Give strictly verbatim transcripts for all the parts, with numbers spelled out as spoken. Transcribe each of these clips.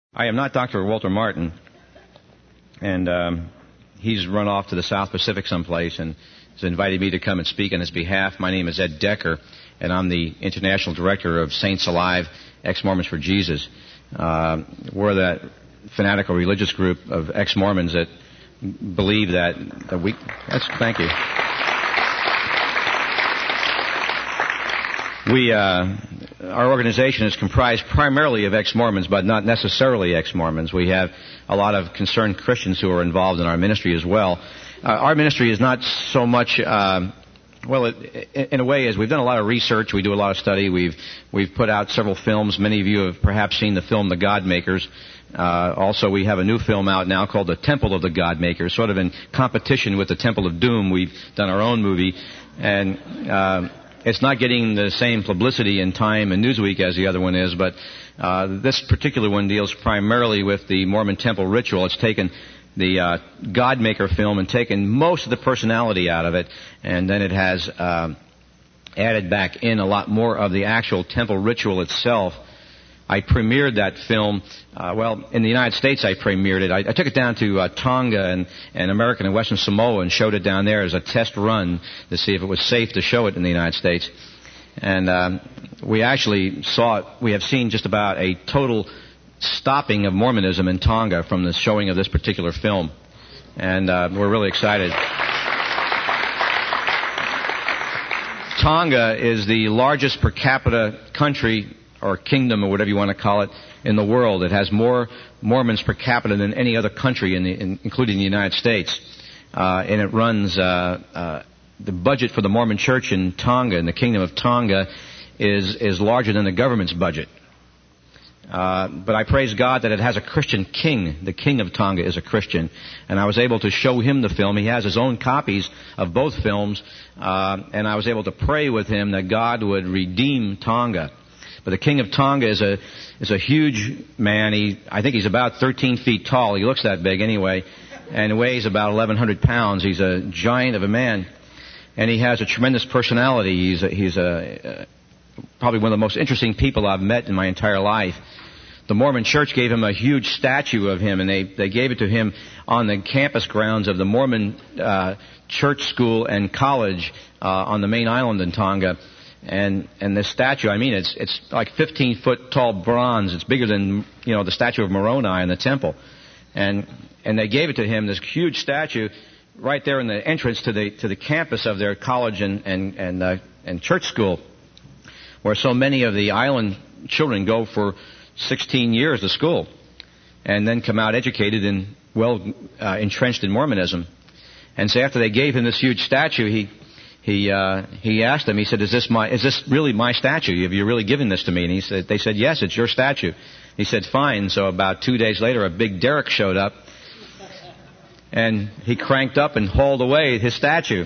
I am not Doctor Walter Martin, and um, he's run off to the South Pacific someplace and has invited me to come and speak on his behalf. My name is Ed Decker, and I'm the International Director of Saints Alive, Ex-Mormons for Jesus. Uh, we're that fanatical religious group of ex-Mormons that believe that, that we... That's, thank you. We, uh, our organization is comprised primarily of ex-Mormons, but not necessarily ex-Mormons. We have a lot of concerned Christians who are involved in our ministry as well. Uh, our ministry is not so much, uh, well, it, in a way, is we've done a lot of research. We do a lot of study. We've we've put out several films. Many of you have perhaps seen the film The God Makers. Uh, also, we have a new film out now called The Temple of the God Makers, sort of in competition with the Temple of Doom. We've done our own movie, and uh, it's not getting the same publicity in Time and Newsweek as the other one is, but uh, this particular one deals primarily with the Mormon temple ritual. It's taken the uh, God Maker film and taken most of the personality out of it, and then it has uh, added back in a lot more of the actual temple ritual itself. I premiered that film, uh, well, in the United States I premiered it. I, I took it down to uh, Tonga and, and American and Western Samoa and showed it down there as a test run to see if it was safe to show it in the United States. And uh, we actually saw it, we have seen just about a total stopping of Mormonism in Tonga from the showing of this particular film. And uh, we're really excited. Tonga is the largest per capita country or kingdom, or whatever you want to call it, in the world. It has more Mormons per capita than any other country, in the, in, including the United States. Uh, and it runs, uh, uh, the budget for the Mormon Church in Tonga, in the Kingdom of Tonga, is, is larger than the government's budget. Uh, but I praise God that it has a Christian king. The king of Tonga is a Christian. And I was able to show him the film. He has his own copies of both films. Uh, and I was able to pray with him that God would redeem Tonga. But the king of Tonga is a is a huge man. He I think he's about thirteen feet tall. He looks that big anyway, and weighs about eleven hundred pounds. He's a giant of a man, and he has a tremendous personality. He's a, he's a uh, probably one of the most interesting people I've met in my entire life. The Mormon Church gave him a huge statue of him, and they they gave it to him on the campus grounds of the Mormon uh, Church School and College uh, on the main island in Tonga. And and this statue, I mean, it's it's like fifteen foot tall bronze. It's bigger than, you know, the statue of Moroni in the temple. And and they gave it to him, this huge statue, right there in the entrance to the to the campus of their college and and and, uh, and church school, where so many of the island children go for sixteen years to school, and then come out educated and well uh, entrenched in Mormonism. And so after they gave him this huge statue, he. He uh, he asked them. He said, "Is this my? Is this really my statue? Have you really given this to me?" And he said, "They said yes, it's your statue." He said, "Fine." So about two days later, a big derrick showed up, and he cranked up and hauled away his statue.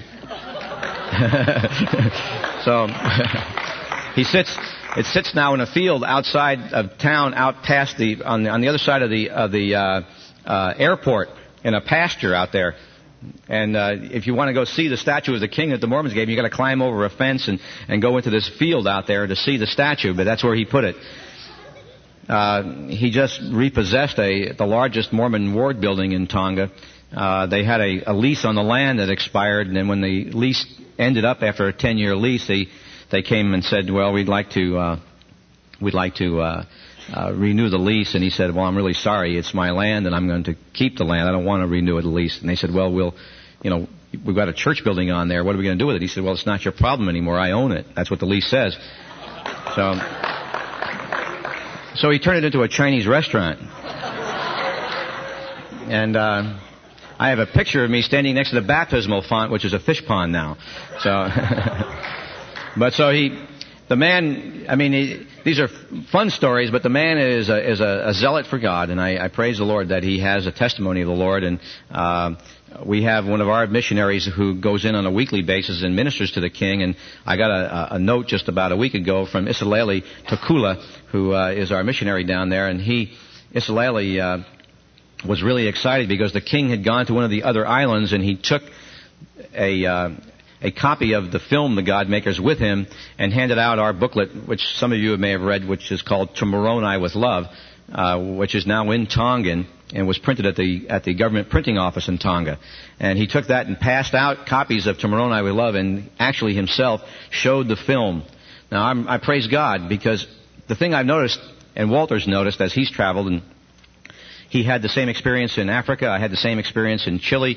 So he sits. It sits now in a field outside of town, out past the on the, on the other side of the of the uh, uh, airport, in a pasture out there. And uh, if you want to go see the statue of the king that the Mormons gave you, you got to climb over a fence and, and go into this field out there to see the statue. But that's where he put it. Uh, he just repossessed a the largest Mormon ward building in Tonga. Uh, they had a, a lease on the land that expired, and then when the lease ended up after a ten-year lease, they they came and said, "Well, we'd like to uh, we'd like to." Uh, Uh, renew the lease." And he said, "Well, I'm really sorry. It's my land, and I'm going to keep the land. I don't want to renew the lease." And they said, "Well, we'll, you know, we've got a church building on there. What are we going to do with it?" He said, "Well, it's not your problem anymore. I own it. That's what the lease says." So, so he turned it into a Chinese restaurant. And uh, I have a picture of me standing next to the baptismal font, which is a fish pond now. So, but so he. The man, I mean, he, these are fun stories, but the man is a, is a, a zealot for God, and I, I praise the Lord that he has a testimony of the Lord. And uh, we have one of our missionaries who goes in on a weekly basis and ministers to the king. And I got a, a note just about a week ago from Isileli Takula, who uh, is our missionary down there, and he, Isileli, uh, was really excited because the king had gone to one of the other islands, and he took a uh, a copy of the film, The God Makers, with him, and handed out our booklet, which some of you may have read, which is called To Moroni with Love, uh, which is now in Tongan, and was printed at the at the government printing office in Tonga. And he took that and passed out copies of To Moroni We Love, and actually himself showed the film. Now, I'm, I praise God, because the thing I've noticed, and Walter's noticed as he's traveled, and he had the same experience in Africa, I had the same experience in Chile.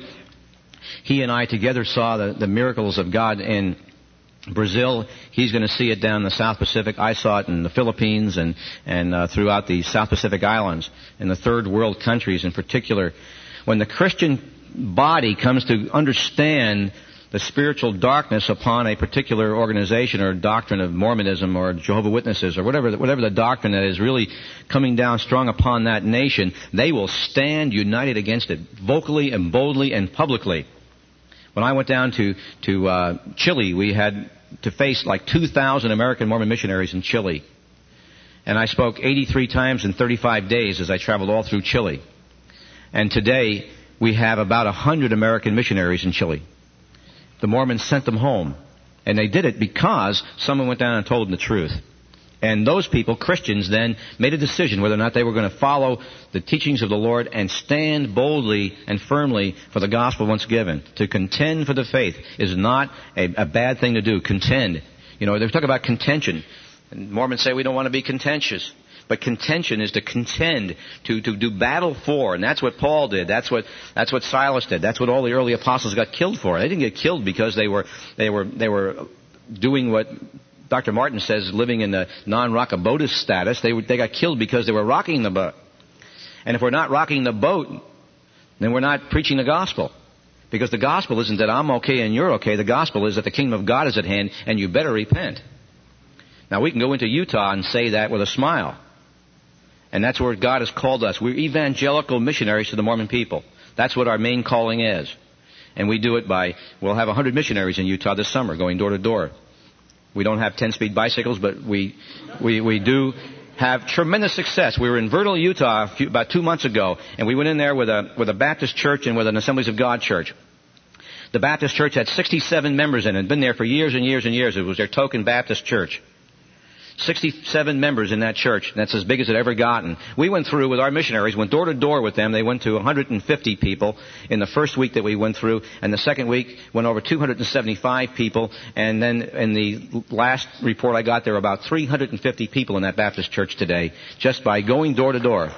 He and I together saw the, the miracles of God in Brazil. He's going to see it down in the South Pacific. I saw it in the Philippines and, and uh, throughout the South Pacific Islands, in the third world countries in particular. When the Christian body comes to understand the spiritual darkness upon a particular organization or doctrine of Mormonism or Jehovah's Witnesses or whatever, whatever the doctrine that is really coming down strong upon that nation, they will stand united against it, vocally and boldly and publicly. When I went down to, to uh, Chile, we had to face like two thousand American Mormon missionaries in Chile. And I spoke eighty-three times in thirty-five days as I traveled all through Chile. And today, we have about one hundred American missionaries in Chile. The Mormons sent them home. And they did it because someone went down and told them the truth. And those people, Christians, then made a decision whether or not they were going to follow the teachings of the Lord and stand boldly and firmly for the gospel once given. To contend for the faith is not a, a bad thing to do. Contend. You know, they talk about contention. And Mormons say we don't want to be contentious. But contention is to contend, to, to do battle for, and that's what Paul did. That's what that's what Silas did. That's what all the early apostles got killed for. They didn't get killed because they were they were they were doing what Doctor Martin says, living in the non-rockabotus status. They they got killed because they were rocking the boat. And if we're not rocking the boat, then we're not preaching the gospel. Because the gospel isn't that I'm okay and you're okay. The gospel is that the kingdom of God is at hand and you better repent. Now we can go into Utah and say that with a smile. And that's where God has called us. We're evangelical missionaries to the Mormon people. That's what our main calling is. And we do it by, we'll have one hundred missionaries in Utah this summer going door to door. We don't have ten-speed bicycles, but we, we, we do have tremendous success. We were in Vernal, Utah a few, about two months ago, and we went in there with a, with a Baptist church and with an Assemblies of God church. The Baptist church had sixty-seven members in it. It had been there for years and years and years. It was their token Baptist church. sixty-seven members in that church. That's as big as it ever gotten. We went through with our missionaries, went door to door with them. They went to one hundred fifty people in the first week that we went through. And the second week went over two hundred seventy-five people. And then in the last report I got, there were about three hundred fifty people in that Baptist church today, just by going door to door.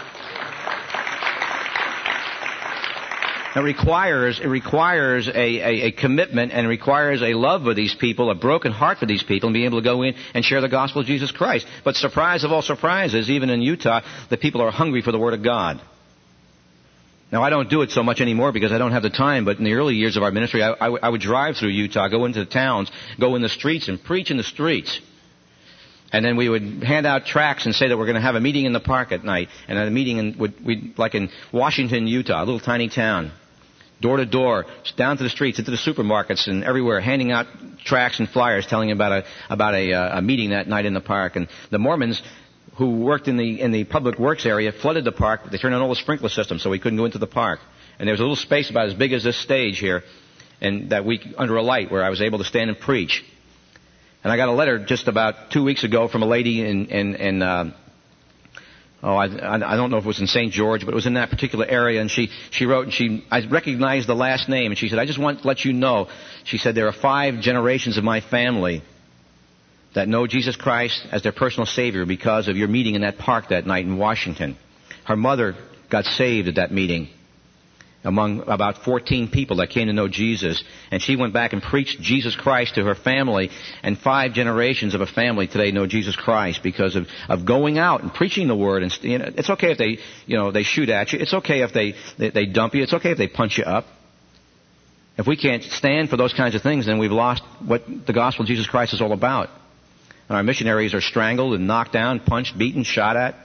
It requires, it requires a, a, a commitment and requires a love for these people, a broken heart for these people, and being able to go in and share the gospel of Jesus Christ. But surprise of all surprises, even in Utah, the people are hungry for the Word of God. Now, I don't do it so much anymore because I don't have the time, but in the early years of our ministry, I, I, I would drive through Utah, go into the towns, go in the streets and preach in the streets. And then we would hand out tracts and say that we're going to have a meeting in the park at night. And at a meeting in, we'd, like in Washington, Utah, a little tiny town. Door to door, down to the streets, into the supermarkets and everywhere, handing out tracts and flyers telling about a about a, a meeting that night in the park. And the Mormons who worked in the in the public works area flooded the park. They turned on all the sprinkler systems so we couldn't go into the park. And there was a little space about as big as this stage here, and that week under a light where I was able to stand and preach. And I got a letter just about two weeks ago from a lady in in, in uh, Oh, I, I don't know if it was in Saint George, but it was in that particular area. And she, she wrote, and she, I recognized the last name. And she said, I just want to let you know. She said, there are five generations of my family that know Jesus Christ as their personal Savior because of your meeting in that park that night in Washington. Her mother got saved at that meeting among about fourteen people that came to know Jesus. And she went back and preached Jesus Christ to her family. And five generations of a family today know Jesus Christ because of, of going out and preaching the Word. And you know, it's okay if they, you know, they shoot at you. It's okay if they, they, they dump you. It's okay if they punch you up. If we can't stand for those kinds of things, then we've lost what the gospel of Jesus Christ is all about. And our missionaries are strangled and knocked down, punched, beaten, shot at.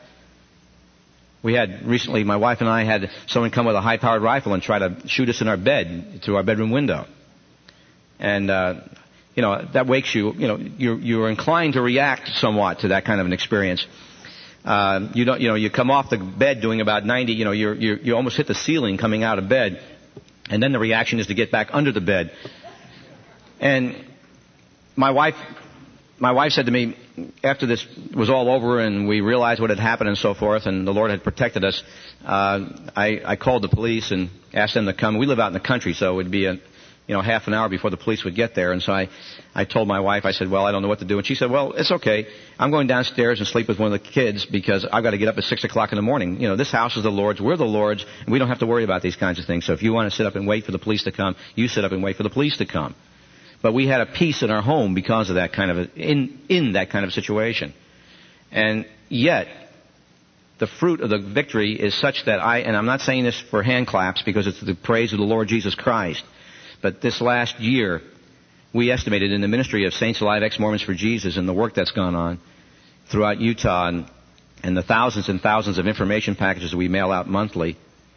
We had recently, my wife and I had someone come with a high-powered rifle and try to shoot us in our bed through our bedroom window. And, uh, you know, that wakes you, you know, you're, you're inclined to react somewhat to that kind of an experience. Uh, you don't, you know, you come off the bed doing about ninety, you know, you're, you're, you almost hit the ceiling coming out of bed. And then the reaction is to get back under the bed. And my wife my wife said to me, after this was all over and we realized what had happened and so forth, and the Lord had protected us, uh, I, I called the police and asked them to come. We live out in the country, so it would be a, you know, half an hour before the police would get there. And so I, I told my wife, I said, well, I don't know what to do. And she said, well, it's okay. I'm going downstairs and sleep with one of the kids because I've got to get up at six o'clock in the morning. You know, this house is the Lord's. We're the Lord's, and we don't have to worry about these kinds of things. So if you want to sit up and wait for the police to come, you sit up and wait for the police to come. But we had a peace in our home because of that kind of, a, in, in that kind of situation. And yet, the fruit of the victory is such that I, and I'm not saying this for hand claps because it's the praise of the Lord Jesus Christ, but this last year, we estimated in the ministry of Saints Alive, Ex-Mormons for Jesus and the work that's gone on throughout Utah and, and the thousands and thousands of information packages that we mail out monthly,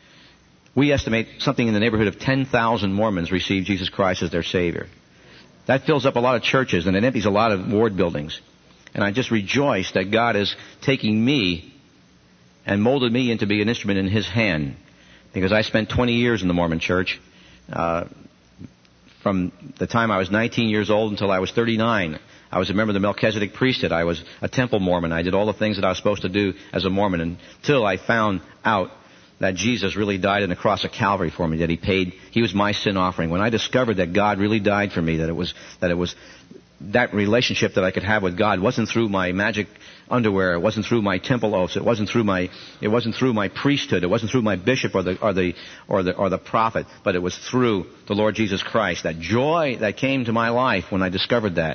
we estimate something in the neighborhood of ten thousand Mormons receive Jesus Christ as their Savior. That fills up a lot of churches and it empties a lot of ward buildings. And I just rejoice that God is taking me and molded me into be an instrument in His hand. Because I spent twenty years in the Mormon church, uh, from the time I was nineteen years old until I was thirty-nine. I was a member of the Melchizedek priesthood. I was a temple Mormon. I did all the things that I was supposed to do as a Mormon until I found out that Jesus really died on the cross of Calvary for me, that He paid, He was my sin offering. When I discovered that God really died for me, that it was, that it was, that relationship that I could have with God wasn't through my magic underwear, it wasn't through my temple oaths, it wasn't through my, it wasn't through my priesthood, it wasn't through my bishop or the, or the, or the, or the prophet, but it was through the Lord Jesus Christ. That joy that came to my life when I discovered that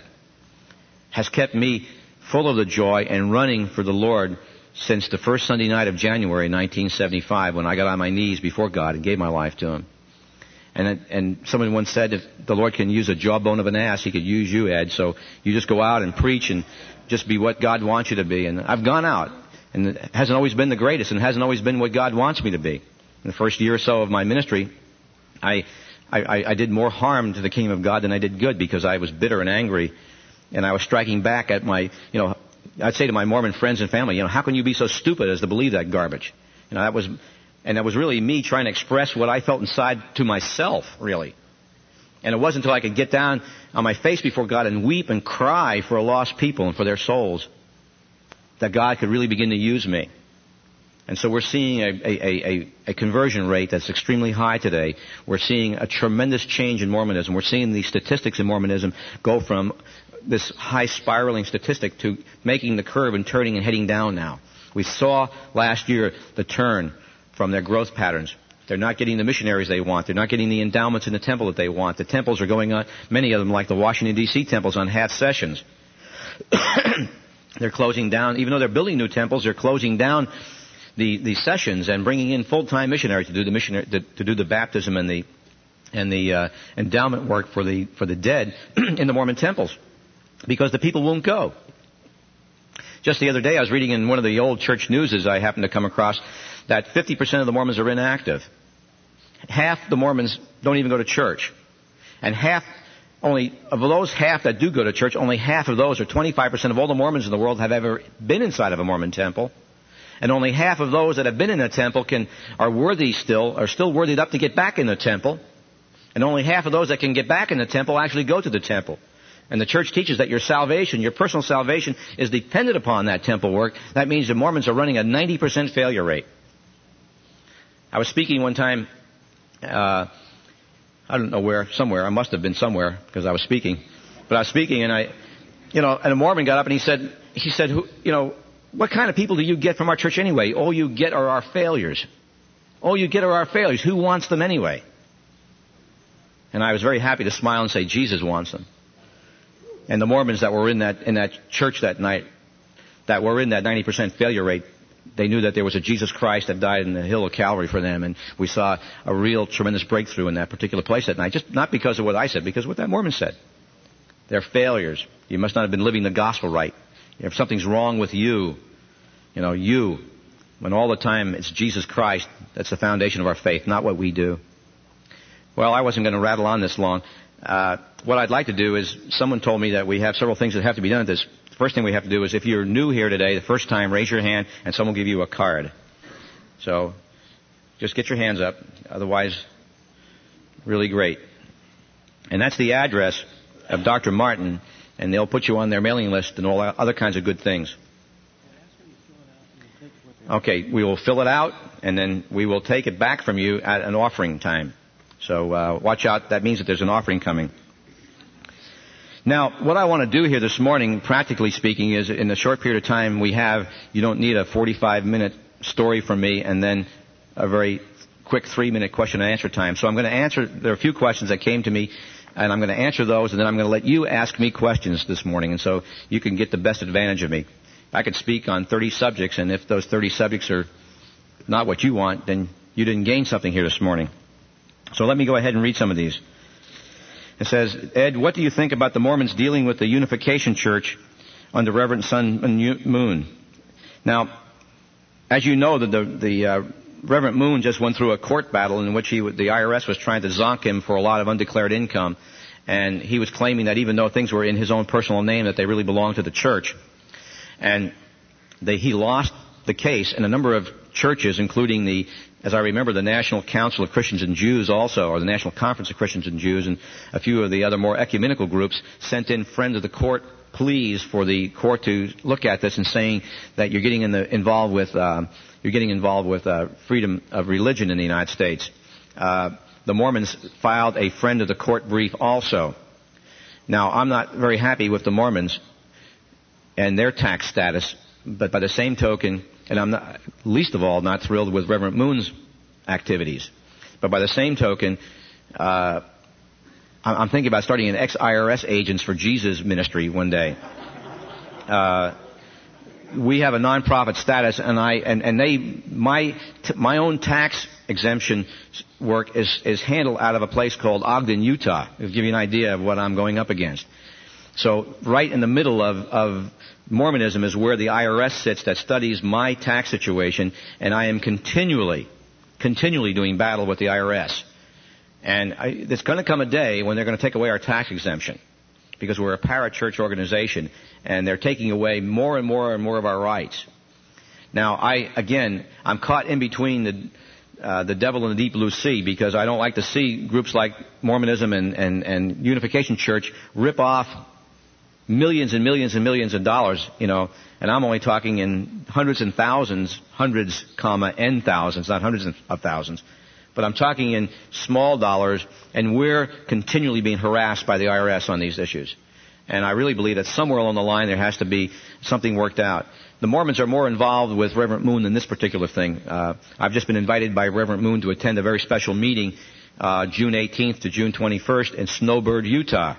has kept me full of the joy and running for the Lord since the first Sunday night of January nineteen seventy-five, when I got on my knees before God and gave my life to Him. And and someone once said, if the Lord can use a jawbone of an ass, He could use you, Ed. So you just go out and preach and just be what God wants you to be. And I've gone out, and it hasn't always been the greatest, and it hasn't always been what God wants me to be. In the first year or so of my ministry, I, I, I did more harm to the kingdom of God than I did good because I was bitter and angry, and I was striking back at my, you know, I'd say to my Mormon friends and family, you know, how can you be so stupid as to believe that garbage? You know, that was, and that was really me trying to express what I felt inside to myself, really. And it wasn't until I could get down on my face before God and weep and cry for a lost people and for their souls that God could really begin to use me. And so we're seeing a, a, a, a conversion rate that's extremely high today. We're seeing a tremendous change in Mormonism. We're seeing the statistics in Mormonism go from this high spiraling statistic to making the curve and turning and heading down now. We saw last year the turn from their growth patterns. They're not getting the missionaries they want. They're not getting the endowments in the temple that they want. The temples are going on, many of them like the Washington, D C temples, on half sessions. They're closing down, even though they're building new temples, they're closing down the, the sessions and bringing in full-time missionaries to do the missionary, to, to do the baptism and the, and the uh, endowment work for the, for the dead in the Mormon temples. Because the people won't go. Just the other day, I was reading in one of the old church newses I happened to come across that fifty percent of the Mormons are inactive. Half the Mormons don't even go to church. And half, only, of those half that do go to church, only half of those, or twenty-five percent of all the Mormons in the world, have ever been inside of a Mormon temple. And only half of those that have been in a temple can, are worthy still, are still worthy enough to get back in the temple. And only half of those that can get back in the temple actually go to the temple. And the church teaches that your salvation, your personal salvation, is dependent upon that temple work. That means the Mormons are running a ninety percent failure rate. I was speaking one time, uh, I don't know where, somewhere. I must have been somewhere because I was speaking. But I was speaking and I, you know, and a Mormon got up and he said, he said, who, you know, what kind of people do you get from our church anyway? All you get are our failures. All you get are our failures. Who wants them anyway? And I was very happy to smile and say, Jesus wants them. And the Mormons that were in that in that church that night, that were in that ninety percent failure rate, they knew that there was a Jesus Christ that died in the hill of Calvary for them, and we saw a real tremendous breakthrough in that particular place that night. Just not because of what I said, because of what that Mormon said. They're failures. You must not have been living the gospel right. If something's wrong with you, you know, you, when all the time it's Jesus Christ that's the foundation of our faith, not what we do. Well, I wasn't going to rattle on this long. Uh, what I'd like to do is, someone told me that we have several things that have to be done at this. The first thing we have to do is, if you're new here today, the first time, raise your hand and someone will give you a card. So, just get your hands up. Otherwise, really great. And that's the address of Doctor Martin and they'll put you on their mailing list and all other kinds of good things. Okay, we will fill it out, and then we will take it back from you at an offering time. So uh, watch out. That means that there's an offering coming. Now, what I want to do here this morning, practically speaking, is in the short period of time we have, you don't need a forty-five minute story from me and then a very quick three minute question and answer time. So I'm going to answer, there are a few questions that came to me, and I'm going to answer those, and then I'm going to let you ask me questions this morning, and so you can get the best advantage of me. I could speak on thirty subjects, and if those thirty subjects are not what you want, then you didn't gain something here this morning. So let me go ahead and read some of these. It says, Ed, what do you think about the Mormons dealing with the Unification Church under Reverend Sun Moon? Now, as you know, the, the, the uh, Reverend Moon just went through a court battle in which he, the I R S was trying to zonk him for a lot of undeclared income, and he was claiming that even though things were in his own personal name, that they really belonged to the church. And they, he lost the case, and a number of churches, including the, as I remember, the National Council of Christians and Jews also, or the National Conference of Christians and Jews, and a few of the other more ecumenical groups sent in friends of the court pleas for the court to look at this and saying that you're getting in the, involved with uh, you're getting involved with uh, freedom of religion in the United States. Uh, the Mormons filed a friend of the court brief also. Now, I'm not very happy with the Mormons and their tax status, but by the same token, and I'm not, least of all, not thrilled with Reverend Moon's activities. But by the same token, uh, I'm thinking about starting an ex-I R S Agents for Jesus ministry one day. Uh, we have a nonprofit status, and I and, and they my t- my own tax exemption work is is handled out of a place called Ogden, Utah. It'll give you an idea of what I'm going up against. So right in the middle of, of Mormonism is where the I R S sits that studies my tax situation, and I am continually, continually doing battle with the I R S. And I, there's going to come a day when they're going to take away our tax exemption, because we're a parachurch organization, and they're taking away more and more and more of our rights. Now, I, again, I'm caught in between the Uh, the devil in the deep blue sea, because I don't like to see groups like Mormonism and, and, and Unification Church rip off millions and millions and millions of dollars, you know, and I'm only talking in hundreds and thousands, hundreds, comma, and thousands, not hundreds of thousands. But I'm talking in small dollars, and we're continually being harassed by the I R S on these issues. And I really believe that somewhere along the line there has to be something worked out. The Mormons are more involved with Reverend Moon than this particular thing. Uh, I've just been invited by Reverend Moon to attend a very special meeting uh, June eighteenth to June twenty-first in Snowbird, Utah,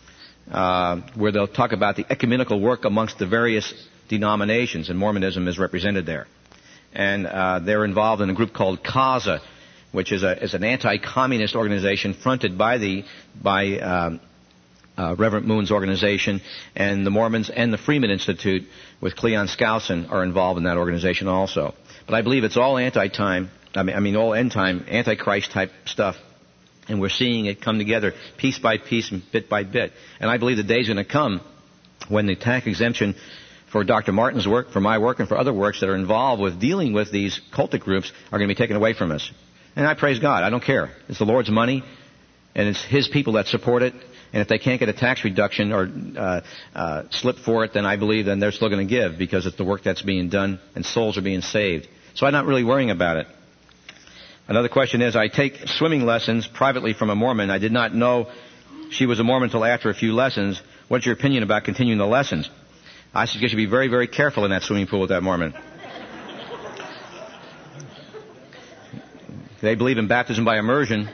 uh, where they'll talk about the ecumenical work amongst the various denominations, and Mormonism is represented there. And uh, they're involved in a group called CASA, which is, a, is an anti-communist organization fronted by the by um, uh, Reverend Moon's organization, and the Mormons and the Freeman Institute with Cleon Skousen are involved in that organization also. But I believe it's all anti-time, I mean, I mean all end-time, antichrist type stuff. And we're seeing it come together piece by piece and bit by bit. And I believe the day's going to come when the tax exemption for Doctor Martin's work, for my work, and for other works that are involved with dealing with these cultic groups are going to be taken away from us. And I praise God. I don't care. It's the Lord's money, and it's His people that support it. And if they can't get a tax reduction or uh, uh, slip for it, then I believe then they're still going to give, because it's the work that's being done and souls are being saved. So I'm not really worrying about it. Another question is, I take swimming lessons privately from a Mormon. I did not know she was a Mormon until after a few lessons. What's your opinion about continuing the lessons? I suggest you be very, very careful in that swimming pool with that Mormon. They believe in baptism by immersion.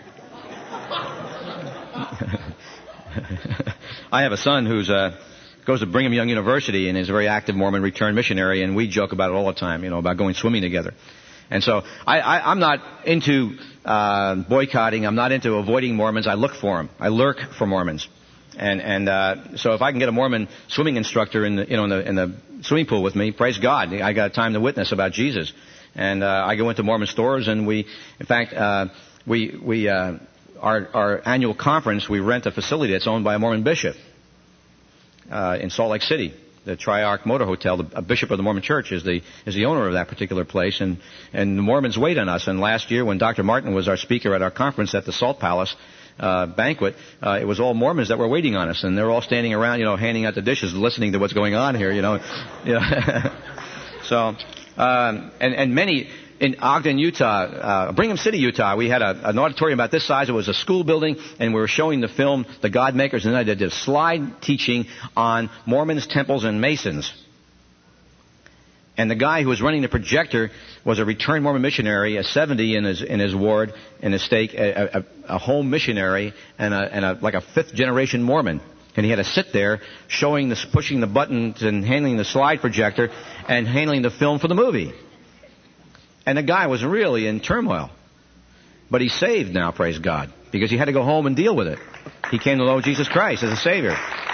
I have a son who's uh, goes to Brigham Young University and is a very active Mormon returned missionary, and we joke about it all the time, you know, about going swimming together. And so I, I, I'm not into uh, boycotting. I'm not into avoiding Mormons. I look for them. I lurk for Mormons. And and uh, so if I can get a Mormon swimming instructor in the you know in the in the swimming pool with me, praise God, I got time to witness about Jesus. And uh, I go into Mormon stores, and we, in fact, uh, we we uh, our our annual conference, we rent a facility that's owned by a Mormon bishop uh, in Salt Lake City. The Triarch Motor Hotel, the a bishop of the Mormon Church, is the is the owner of that particular place, and and the Mormons wait on us. And last year, when Doctor Martin was our speaker at our conference at the Salt Palace, uh, banquet, uh, it was all Mormons that were waiting on us, and they're all standing around, you know, handing out the dishes, listening to what's going on here, you know. Yeah. So, um, and, and many in Ogden, Utah, uh, Brigham City, Utah, we had a, an auditorium about this size. It was a school building, and we were showing the film, The God Makers, and I did a slide teaching on Mormons, temples, and Masons. And the guy who was running the projector was a returned Mormon missionary, a seventy in his in his ward, in his stake, a, a, a home missionary, and a, and a like a fifth generation Mormon. And he had to sit there, showing this, pushing the buttons, and handling the slide projector, and handling the film for the movie. And the guy was really in turmoil, but he's saved now, praise God, because he had to go home and deal with it. He came to know Jesus Christ as a Savior.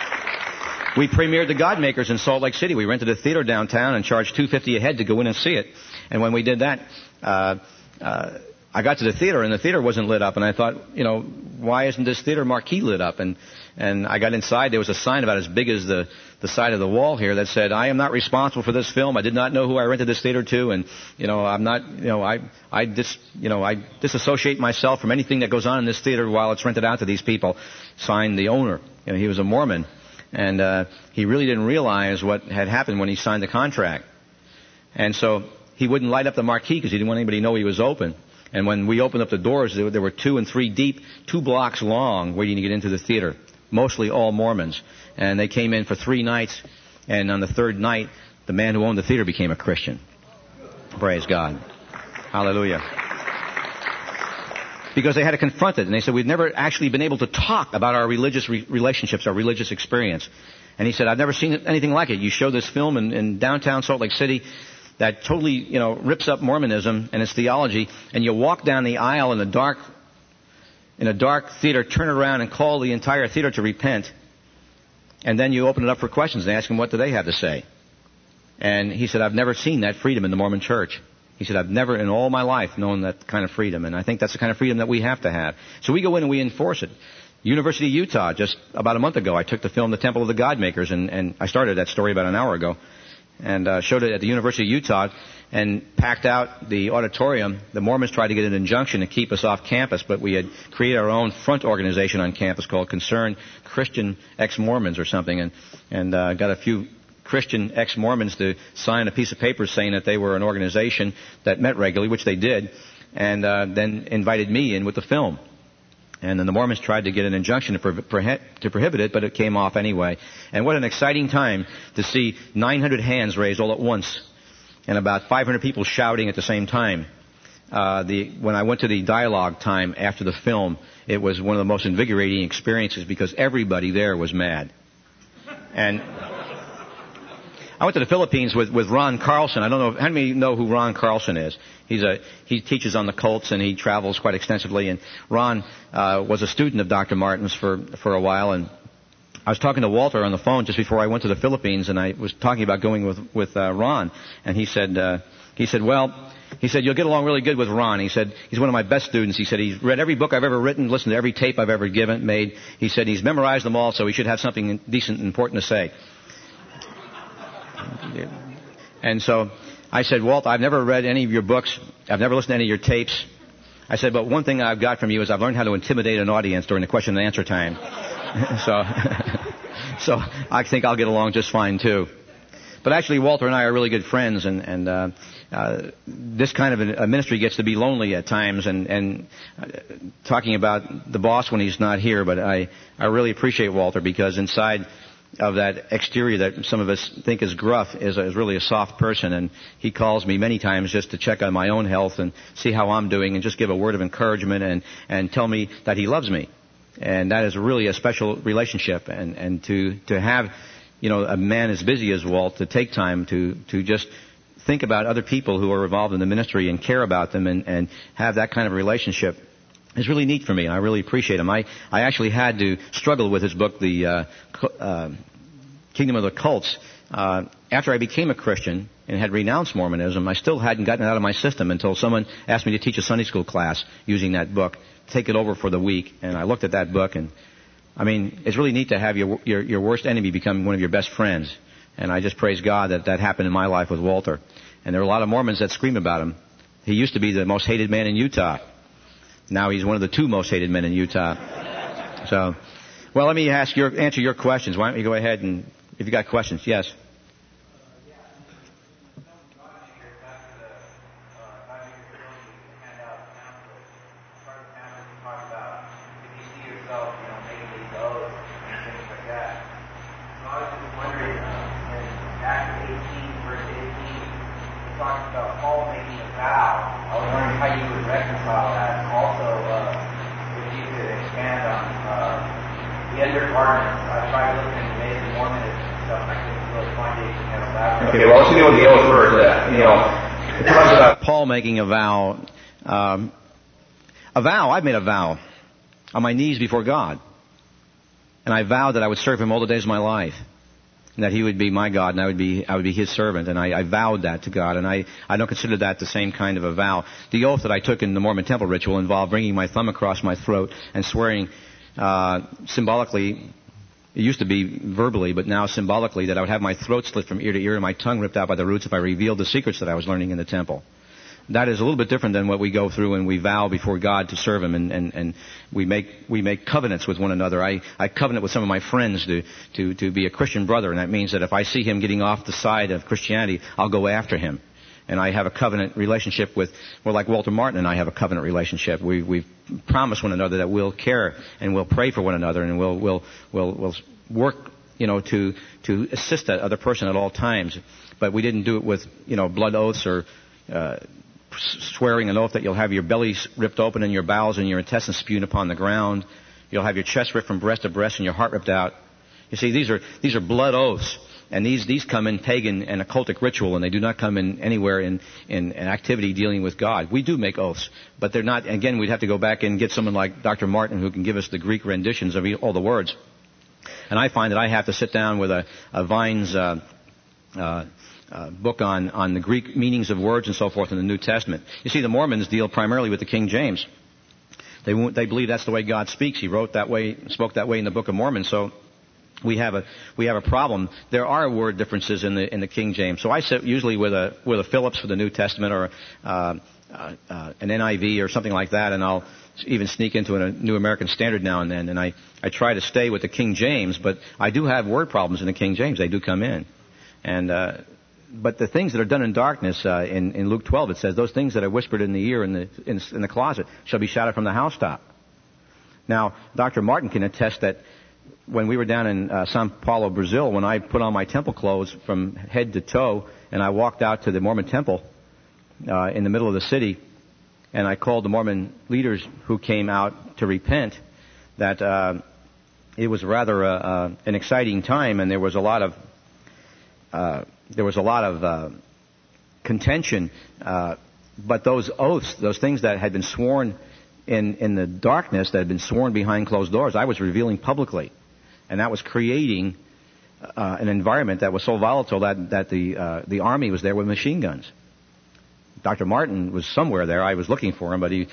We premiered The God Makers in Salt Lake City. We rented a theater downtown and charged two hundred fifty dollars a head to go in and see it. And when we did that, uh, uh, I got to the theater, and the theater wasn't lit up. And I thought, you know, why isn't this theater marquee lit up? And and I got inside. There was a sign about as big as the, the side of the wall here that said, I am not responsible for this film. I did not know who I rented this theater to. And, you know, I'm not, you know, I, I dis, you know, I disassociate myself from anything that goes on in this theater while it's rented out to these people. Signed the owner. You know, he was a Mormon. And uh, he really didn't realize what had happened when he signed the contract. And so he wouldn't light up the marquee because he didn't want anybody to know he was open. And when we opened up the doors, there were, there were two and three deep, two blocks long, waiting to get into the theater. Mostly all Mormons. And they came in for three nights. And on the third night, the man who owned the theater became a Christian. Praise God. Hallelujah. Because they had to confront it. And they said, we've never actually been able to talk about our religious re- relationships, our religious experience. And he said, I've never seen anything like it. You show this film in, in downtown Salt Lake City that totally, you know, rips up Mormonism and its theology, and you walk down the aisle in a dark, in a dark theater, turn around and call the entire theater to repent, and then you open it up for questions and ask them what do they have to say. And he said, I've never seen that freedom in the Mormon Church. He said, I've never in all my life known that kind of freedom, and I think that's the kind of freedom that we have to have. So we go in and we enforce it. University of Utah, just about a month ago, I took the film The Temple of the God Makers, and, and I started that story about an hour ago, and uh, showed it at the University of Utah, and packed out the auditorium. The Mormons tried to get an injunction to keep us off campus, but we had created our own front organization on campus called Concerned Christian Ex-Mormons or something, and, and uh, got a few Christian ex-Mormons to sign a piece of paper saying that they were an organization that met regularly, which they did, and uh, then invited me in with the film. And then the Mormons tried to get an injunction to, pro- pro- to prohibit it, but it came off anyway. And what an exciting time to see nine hundred hands raised all at once, and about five hundred people shouting at the same time. Uh, the, when I went to the dialogue time after the film, it was one of the most invigorating experiences because everybody there was mad. And I went to the Philippines with, with Ron Carlson. I don't know, how many know who Ron Carlson is? He's a, he teaches on the cults and he travels quite extensively. And Ron, uh, was a student of Doctor Martin's for, for a while. And I was talking to Walter on the phone just before I went to the Philippines, and I was talking about going with, with, uh, Ron. And he said, uh, he said, well, he said, you'll get along really good with Ron. He said, he's one of my best students. He said, he's read every book I've ever written, listened to every tape I've ever given, made. He said, he's memorized them all, so he should have something decent and important to say. And so I said, Walt, I've never read any of your books. I've never listened to any of your tapes. I said, but one thing I've got from you is I've learned how to intimidate an audience during the question and answer time. so, so I think I'll get along just fine too. But actually, Walter and I are really good friends, and, and uh, uh, this kind of a ministry gets to be lonely at times, and, and uh, talking about the boss when he's not here, but I, I really appreciate Walter because inside of that exterior that some of us think is gruff is, a, is really a soft person, and he calls me many times just to check on my own health and see how I'm doing and just give a word of encouragement and, and tell me that he loves me. And that is really a special relationship, and, and to, to have, you know, a man as busy as Walt to take time to, to just think about other people who are involved in the ministry and care about them and, and have that kind of relationship is really neat for me, and I really appreciate him. I, I actually had to struggle with his book, The uh, uh, Kingdom of the Cults. Uh, after I became a Christian and had renounced Mormonism, I still hadn't gotten it out of my system until someone asked me to teach a Sunday school class using that book, take it over for the week. And I looked at that book, and I mean, it's really neat to have your, your, your worst enemy become one of your best friends. And I just praise God that that happened in my life with Walter. And there are a lot of Mormons that scream about him. He used to be the most hated man in Utah. Now he's one of the two most hated men in Utah. So, well, let me ask your, answer your questions. Why don't you go ahead and, if you got questions, yes. Paul making a vow. Um, a vow, I've made a vow on my knees before God. And I vowed that I would serve Him all the days of my life. And that He would be my God and I would be, I would be His servant. And I, I vowed that to God. And I, I don't consider that the same kind of a vow. The oath that I took in the Mormon temple ritual involved bringing my thumb across my throat and swearing, uh, symbolically. It used to be verbally, but now symbolically, that I would have my throat slit from ear to ear and my tongue ripped out by the roots if I revealed the secrets that I was learning in the temple. That is a little bit different than what we go through when we vow before God to serve Him, and, and, and we make we make covenants with one another. I, I covenant with some of my friends to, to, to be a Christian brother, and that means that if I see him getting off the side of Christianity, I'll go after him. And I have a covenant relationship with, well, like Walter Martin and I have a covenant relationship. We, we've promised one another that we'll care and we'll pray for one another and we'll, we'll, we'll, we'll work, you know, to, to assist that other person at all times. But we didn't do it with, you know, blood oaths or, uh, swearing an oath that you'll have your belly ripped open and your bowels and your intestines spewed upon the ground. You'll have your chest ripped from breast to breast and your heart ripped out. You see, these are, these are blood oaths. And these, these come in pagan and occultic ritual, and they do not come in anywhere in, in an activity dealing with God. We do make oaths, but they're not, again, we'd have to go back and get someone like Doctor Martin who can give us the Greek renditions of all the words. And I find that I have to sit down with a, a Vine's, uh, uh, uh, book on, on the Greek meanings of words and so forth in the New Testament. You see, the Mormons deal primarily with the King James. They, they believe that's the way God speaks. He wrote that way, spoke that way in the Book of Mormon, so we have a we have a problem. There are word differences in the in the King James. So I sit usually with a with a Phillips for the New Testament or uh, uh, uh, an N I V or something like that, and I'll even sneak into a New American Standard now and then. And I I try to stay with the King James, but I do have word problems in the King James. They do come in, and uh, but the things that are done in darkness uh, in in Luke twelve, it says those things that are whispered in the ear in the in, in the closet shall be shouted from the housetop. Now, Doctor Martin can attest that. When we were down in uh, Sao Paulo, Brazil, when I put on my temple clothes from head to toe and I walked out to the Mormon temple uh, in the middle of the city and I called the Mormon leaders who came out to repent, that uh, it was rather uh, uh, an exciting time, and there was a lot of uh, there was a lot of uh, contention. Uh, but those oaths, those things that had been sworn in in the darkness, that had been sworn behind closed doors, I was revealing publicly. And that was creating uh, an environment that was so volatile that, that the uh, the army was there with machine guns. Doctor Martin was somewhere there. I was looking for him, but he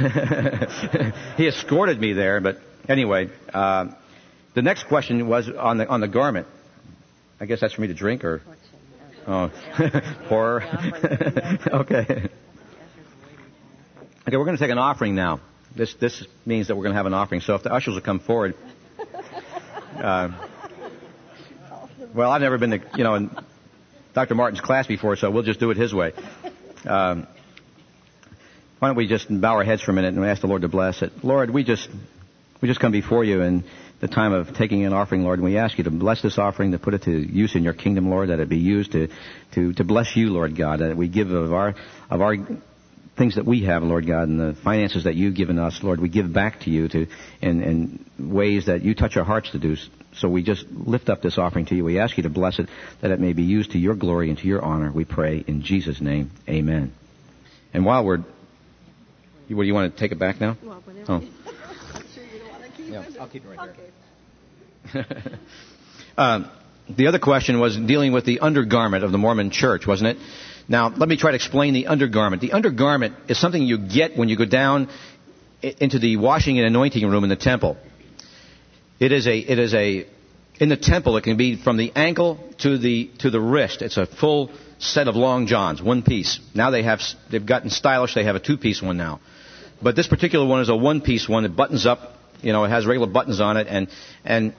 he escorted me there. But anyway, uh, the next question was on the on the garment. I guess that's for me to drink, or oh, pour. Okay. Okay, we're going to take an offering now. This this means that we're going to have an offering. So if the ushers will come forward. Uh, well, I've never been to, you know, in Doctor Martin's class before, so we'll just do it his way. Um, why don't we just bow our heads for a minute and ask the Lord to bless it. Lord, we just we just come before you in the time of taking an offering, Lord, and we ask you to bless this offering, to put it to use in your kingdom, Lord, that it be used to to, to bless you, Lord God, that we give of our of our things that we have, Lord God, and the finances that you've given us, Lord, we give back to you to in, in ways that you touch our hearts to do. So we just lift up this offering to you. We ask you to bless it, that it may be used to your glory and to your honor. We pray in Jesus' name. Amen. And while we're... What, do you want to take it back now? Well, oh. I'm sure you don't want to keep yeah, it. I'll keep it right okay. there. uh, the other question was dealing with the undergarment of the Mormon church, wasn't it? Now, let me try to explain the undergarment. The undergarment is something you get when you go down into the washing and anointing room in the temple. It is a, it is a, in the temple, it can be from the ankle to the, to the wrist. It's a full set of long johns, one piece. Now they have, they've gotten stylish, they have a two-piece one now. But this particular one is a one-piece one that buttons up You know, it has regular buttons on it, and and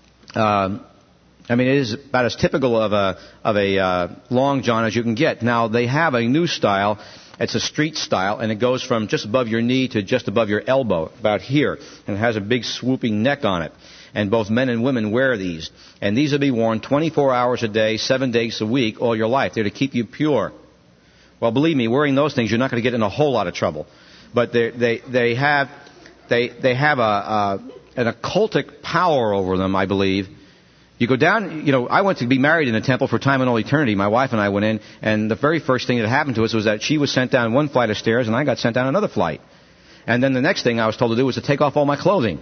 um, I mean, it is about as typical of a of a uh, long john as you can get. Now they have a new style. It's a street style, and it goes from just above your knee to just above your elbow, about here, and it has a big swooping neck on it. And both men and women wear these. And these will be worn twenty-four hours a day, seven days a week, all your life. They're to keep you pure. Well, believe me, wearing those things, you're not going to get in a whole lot of trouble. But they they they have they they have a, a an occultic power over them, I believe. You go down, you know, I went to be married in the temple for time and all eternity. My wife and I went in, and the very first thing that happened to us was that she was sent down one flight of stairs, and I got sent down another flight. And then the next thing I was told to do was to take off all my clothing.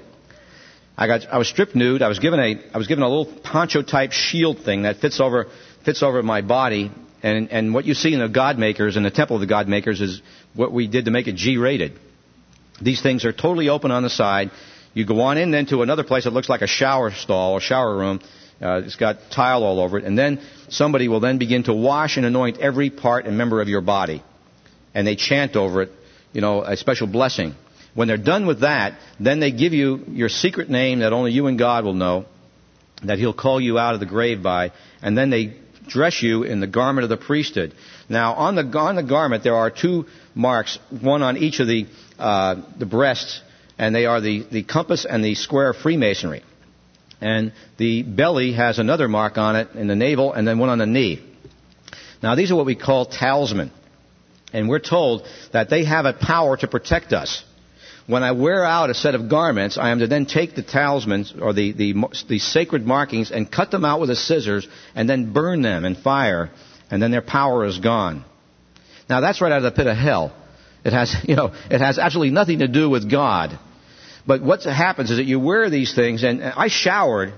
I got, I was stripped nude. I was given a, I was given a little poncho type shield thing that fits over, fits over my body. And, and what you see in the God Makers, in the Temple of the God Makers, is what we did to make it G-rated. These things are totally open on the side. You go on in then to another place that looks like a shower stall or shower room. Uh, it's got tile all over it. And then somebody will then begin to wash and anoint every part and member of your body. And they chant over it, you know, a special blessing. When they're done with that, then they give you your secret name that only you and God will know, that He'll call you out of the grave by, and then they dress you in the garment of the priesthood. Now, on the on the garment, there are two marks, one on each of the uh, the breasts, and they are the, the compass and the square of Freemasonry. And the belly has another mark on it in the navel, and then one on the knee. Now, these are what we call talisman. And we're told that they have a power to protect us. When I wear out a set of garments, I am to then take the talismans or the, the, the sacred markings and cut them out with a scissors and then burn them in fire, and then their power is gone. Now that's right out of the pit of hell. It has, you know, it has absolutely nothing to do with God. But what happens is that you wear these things, and I showered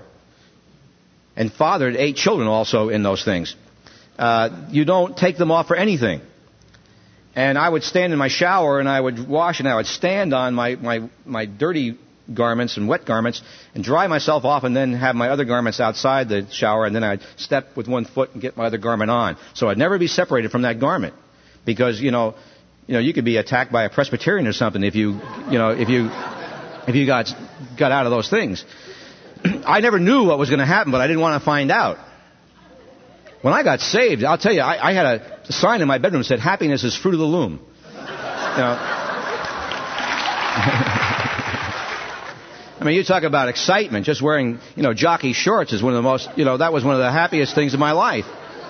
and fathered eight children also in those things. Uh, you don't take them off for anything. And I would stand in my shower, and I would wash, and I would stand on my, my, my dirty garments and wet garments and dry myself off, and then have my other garments outside the shower, and then I'd step with one foot and get my other garment on. So I'd never be separated from that garment. Because, you know, you know, you could be attacked by a Presbyterian or something if you, you know, if you, if you got, got out of those things. I never knew what was going to happen, but I didn't want to find out. When I got saved, I'll tell you, I, I had a sign in my bedroom that said, "Happiness is fruit of the loom." You know, I mean, you talk about excitement. Just wearing, you know, jockey shorts is one of the most, you know, that was one of the happiest things in my life.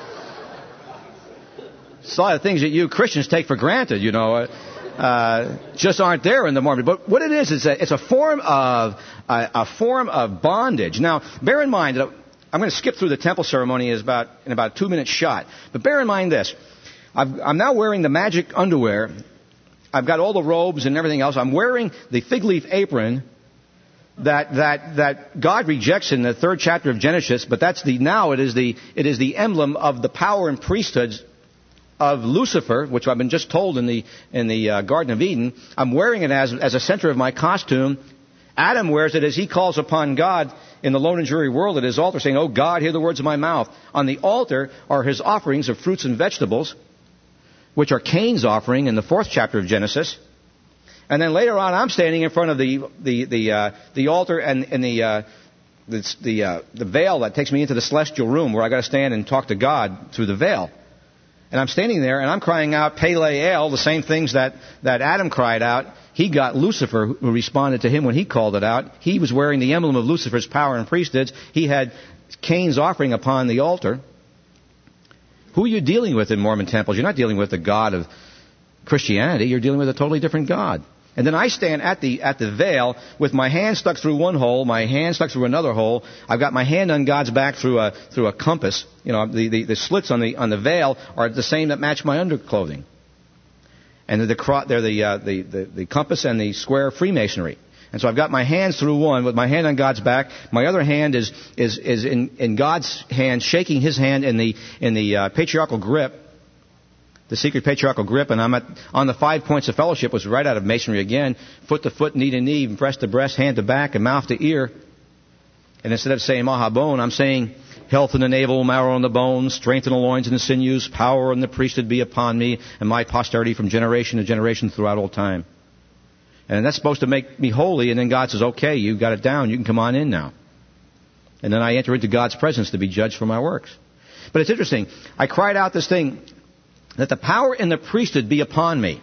It's a lot of things that you Christians take for granted, you know, uh, just aren't there in the Mormon. But what it is, is a, it's a form of a, a form of bondage. Now, bear in mind that I'm going to skip through the temple ceremony is about, in about a two-minute shot. But bear in mind this. I've, I'm now wearing the magic underwear. I've got all the robes and everything else. I'm wearing the fig leaf apron that, that, that God rejects in the third chapter of Genesis. But that's the, now it is the, it is the emblem of the power and priesthoods of Lucifer, which I've been just told in the, in the uh, Garden of Eden. I'm wearing it as, as a center of my costume. Adam wears it as he calls upon God in the lone and dreary world at his altar, saying, "Oh God, hear the words of my mouth." On the altar are his offerings of fruits and vegetables, which are Cain's offering in the fourth chapter of Genesis. And then later on, I'm standing in front of the the the, uh, the altar and, and the uh, the the, uh, the veil that takes me into the celestial room, where I got to stand and talk to God through the veil. And I'm standing there, and I'm crying out, "Pele El," the same things that, that Adam cried out. He got Lucifer, who responded to him when he called it out. He was wearing the emblem of Lucifer's power and priesthoods. He had Cain's offering upon the altar. Who are you dealing with in Mormon temples? You're not dealing with the God of Christianity. You're dealing with a totally different God. And then I stand at the at the veil with my hand stuck through one hole, my hand stuck through another hole. I've got my hand on God's back through a through a compass. You know, the, the, the slits on the on the veil are the same that match my underclothing. And they're the they're the, uh, the the the compass and the square of Freemasonry. And so I've got my hands through one with my hand on God's back. My other hand is is is in, in God's hand, shaking His hand in the in the uh, patriarchal grip. The secret patriarchal grip, and I'm at, on the five points of fellowship, was right out of Masonry again. Foot to foot, knee to knee, breast to breast, hand to back, and mouth to ear. And instead of saying Mahabone, I'm saying health in the navel, marrow in the bones, strength in the loins and the sinews, power in the priesthood be upon me and my posterity from generation to generation throughout all time. And that's supposed to make me holy, and then God says, okay, you got it down, you can come on in now. And then I enter into God's presence to be judged for my works. But it's interesting. I cried out this thing, that the power in the priesthood be upon me.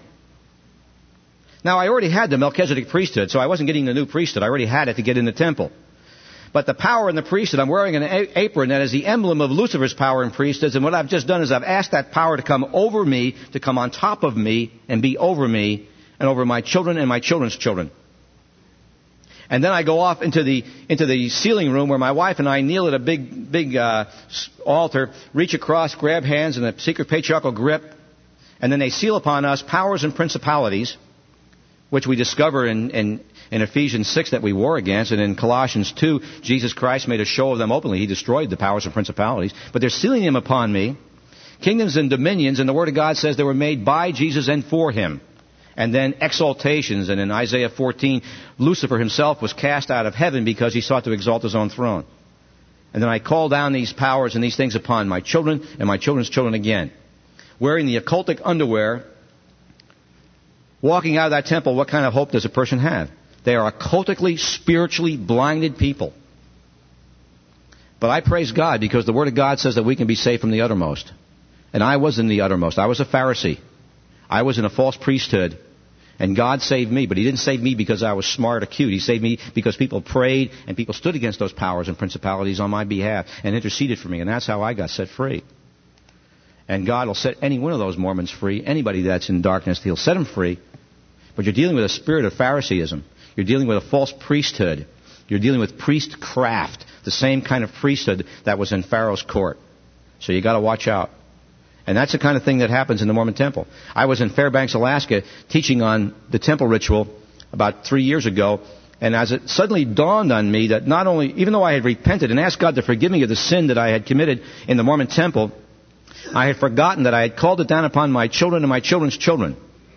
Now, I already had the Melchizedek priesthood, so I wasn't getting the new priesthood. I already had it to get in the temple. But the power in the priesthood, I'm wearing an a- apron that is the emblem of Lucifer's power in priesthoods. And what I've just done is I've asked that power to come over me, to come on top of me, and be over me, and over my children and my children's children. And then I go off into the into the ceiling room where my wife and I kneel at a big, big uh, altar, reach across, grab hands in a secret patriarchal grip, and then they seal upon us powers and principalities, which we discover in, in, in Ephesians six that we war against, and in Colossians two, Jesus Christ made a show of them openly. He destroyed the powers and principalities. But they're sealing them upon me. Kingdoms and dominions, and the Word of God says they were made by Jesus and for Him. And then exaltations, and in Isaiah fourteen, Lucifer himself was cast out of heaven because he sought to exalt his own throne. And then I call down these powers and these things upon my children and my children's children again. Wearing the occultic underwear, walking out of that temple, what kind of hope does a person have? They are occultically, spiritually blinded people. But I praise God because the Word of God says that we can be saved from the uttermost. And I was in the uttermost. I was a Pharisee. I was in a false priesthood, and God saved me. But He didn't save me because I was smart or cute. He saved me because people prayed and people stood against those powers and principalities on my behalf and interceded for me. And that's how I got set free. And God will set any one of those Mormons free. Anybody that's in darkness, He'll set them free. But you're dealing with a spirit of Phariseeism. You're dealing with a false priesthood. You're dealing with priestcraft, the same kind of priesthood that was in Pharaoh's court. So you got to watch out. And that's the kind of thing that happens in the Mormon temple. I was in Fairbanks, Alaska, teaching on the temple ritual about three years ago. And as it suddenly dawned on me that not only, even though I had repented and asked God to forgive me of the sin that I had committed in the Mormon temple, I had forgotten that I had called it down upon my children and my children's children.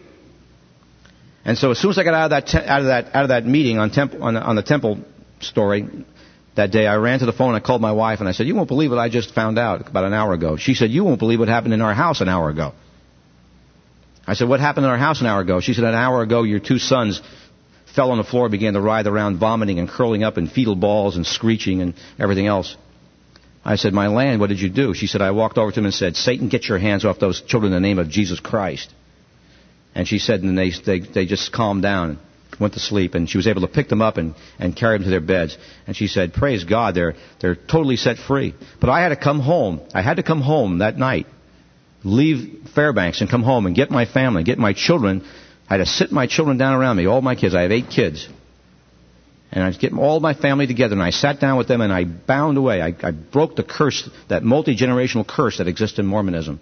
And so as soon as I got out of that, te- out of that, out of that meeting on, temple, on, the, on the temple story that day, I ran to the phone and I called my wife and I said, you won't believe what I just found out about an hour ago. She said, you won't believe what happened in our house an hour ago. I said, what happened in our house an hour ago? She said, an hour ago your two sons fell on the floor, began to writhe around, vomiting and curling up in fetal balls and screeching and everything else. I said, my land, what did you do? She said, I walked over to him and said, Satan, get your hands off those children in the name of Jesus Christ. And she said, and they, they, they just calmed down, went to sleep, and she was able to pick them up and, and carry them to their beds. And she said, praise God, they're, they're totally set free. But I had to come home. I had to come home that night, leave Fairbanks and come home and get my family, get my children. I had to sit my children down around me, all my kids. I have eight kids. And I was getting all my family together, and I sat down with them, and I bound away. I, I broke the curse, that multi-generational curse that exists in Mormonism.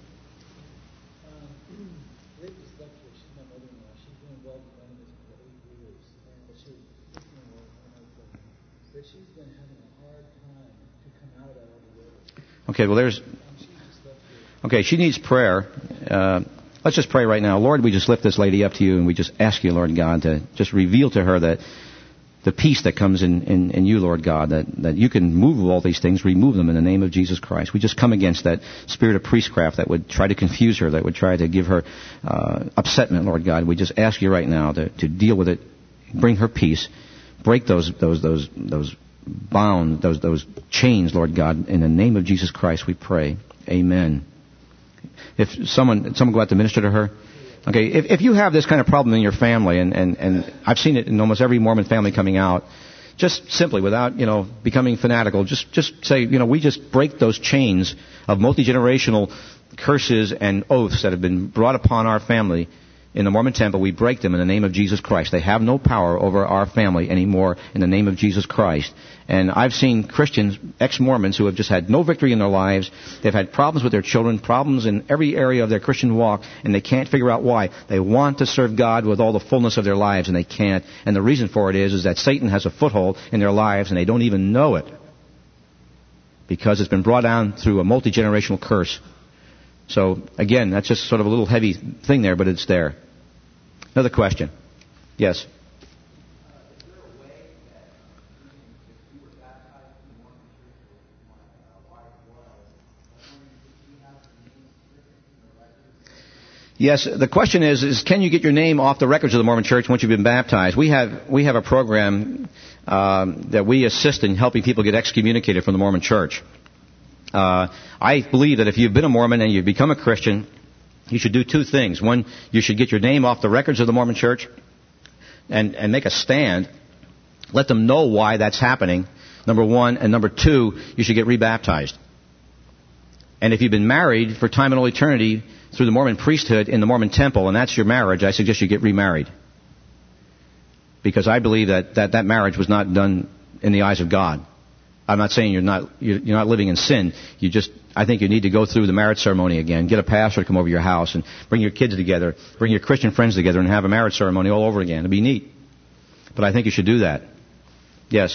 Okay, well, there's... Okay, she needs prayer. Uh, let's just pray right now. Lord, we just lift this lady up to you, and we just ask you, Lord God, to just reveal to her that the peace that comes in, in, in you, Lord God, that, that you can move all these things, remove them in the name of Jesus Christ. We just come against that spirit of priestcraft that would try to confuse her, that would try to give her uh, upsetment, Lord God. We just ask you right now to, to deal with it, bring her peace, break those those those those bound, those those chains, Lord God. In the name of Jesus Christ, we pray. Amen. If someone someone go out to minister to her. Okay, if, if you have this kind of problem in your family, and, and, and I've seen it in almost every Mormon family coming out, just simply, without, you know, becoming fanatical, just, just say, you know, we just break those chains of multi-generational curses and oaths that have been brought upon our family in the Mormon temple. We break them in the name of Jesus Christ. They have no power over our family anymore in the name of Jesus Christ. And I've seen Christians, ex-Mormons, who have just had no victory in their lives. They've had problems with their children, problems in every area of their Christian walk, and they can't figure out why. They want to serve God with all the fullness of their lives, and they can't. And the reason for it is, is that Satan has a foothold in their lives, and they don't even know it, because it's been brought down through a multi-generational curse. So, again, that's just sort of a little heavy thing there, but it's there. Another question. Yes? Yes, the question is, is can you get your name off the records of the Mormon Church once you've been baptized? We have we have a program um, that we assist in helping people get excommunicated from the Mormon Church. Uh, I believe that if you've been a Mormon and you've become a Christian, you should do two things. One, you should get your name off the records of the Mormon Church and, and make a stand. Let them know why that's happening, number one. And number two, you should get rebaptized. And if you've been married for time and all eternity through the Mormon priesthood in the Mormon temple, and that's your marriage, I suggest you get remarried. Because I believe that that, that marriage was not done in the eyes of God. I'm not saying you're not you're not living in sin. You just, I think you need to go through the marriage ceremony again. Get a pastor to come over your house and bring your kids together, bring your Christian friends together, and have a marriage ceremony all over again. It'd be neat. But I think you should do that. Yes.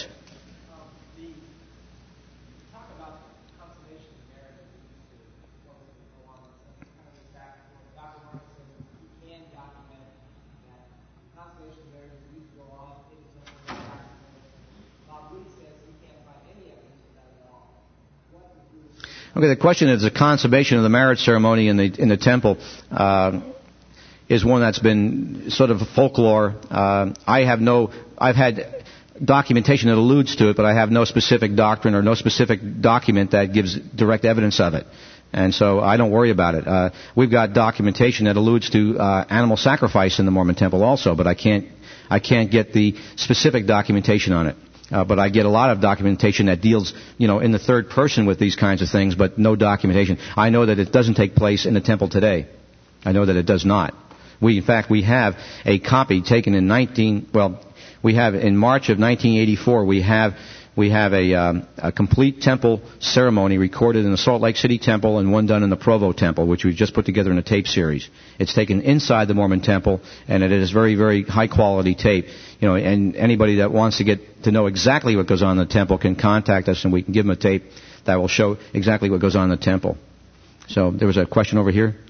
Okay, the question is the consummation of the marriage ceremony in the in the temple uh, is one that's been sort of folklore. Uh, I have no, I've had documentation that alludes to it, but I have no specific doctrine or no specific document that gives direct evidence of it. And so I don't worry about it. Uh, we've got documentation that alludes to uh, animal sacrifice in the Mormon temple also, but I can't I can't get the specific documentation on it. Uh, but I get a lot of documentation that deals, you know, in the third person with these kinds of things, but no documentation. I know that it doesn't take place in the temple today. I know that it does not. We, in fact, we have a copy taken in nineteen. Well, we have in March of nineteen eighty-four. We have we have a, um, a complete temple ceremony recorded in the Salt Lake City temple and one done in the Provo temple, which we've just put together in a tape series. It's taken inside the Mormon temple, and it is very, very high quality tape. You know, and anybody that wants to get to know exactly what goes on in the temple can contact us, and we can give them a tape that will show exactly what goes on in the temple. So there was a question over here.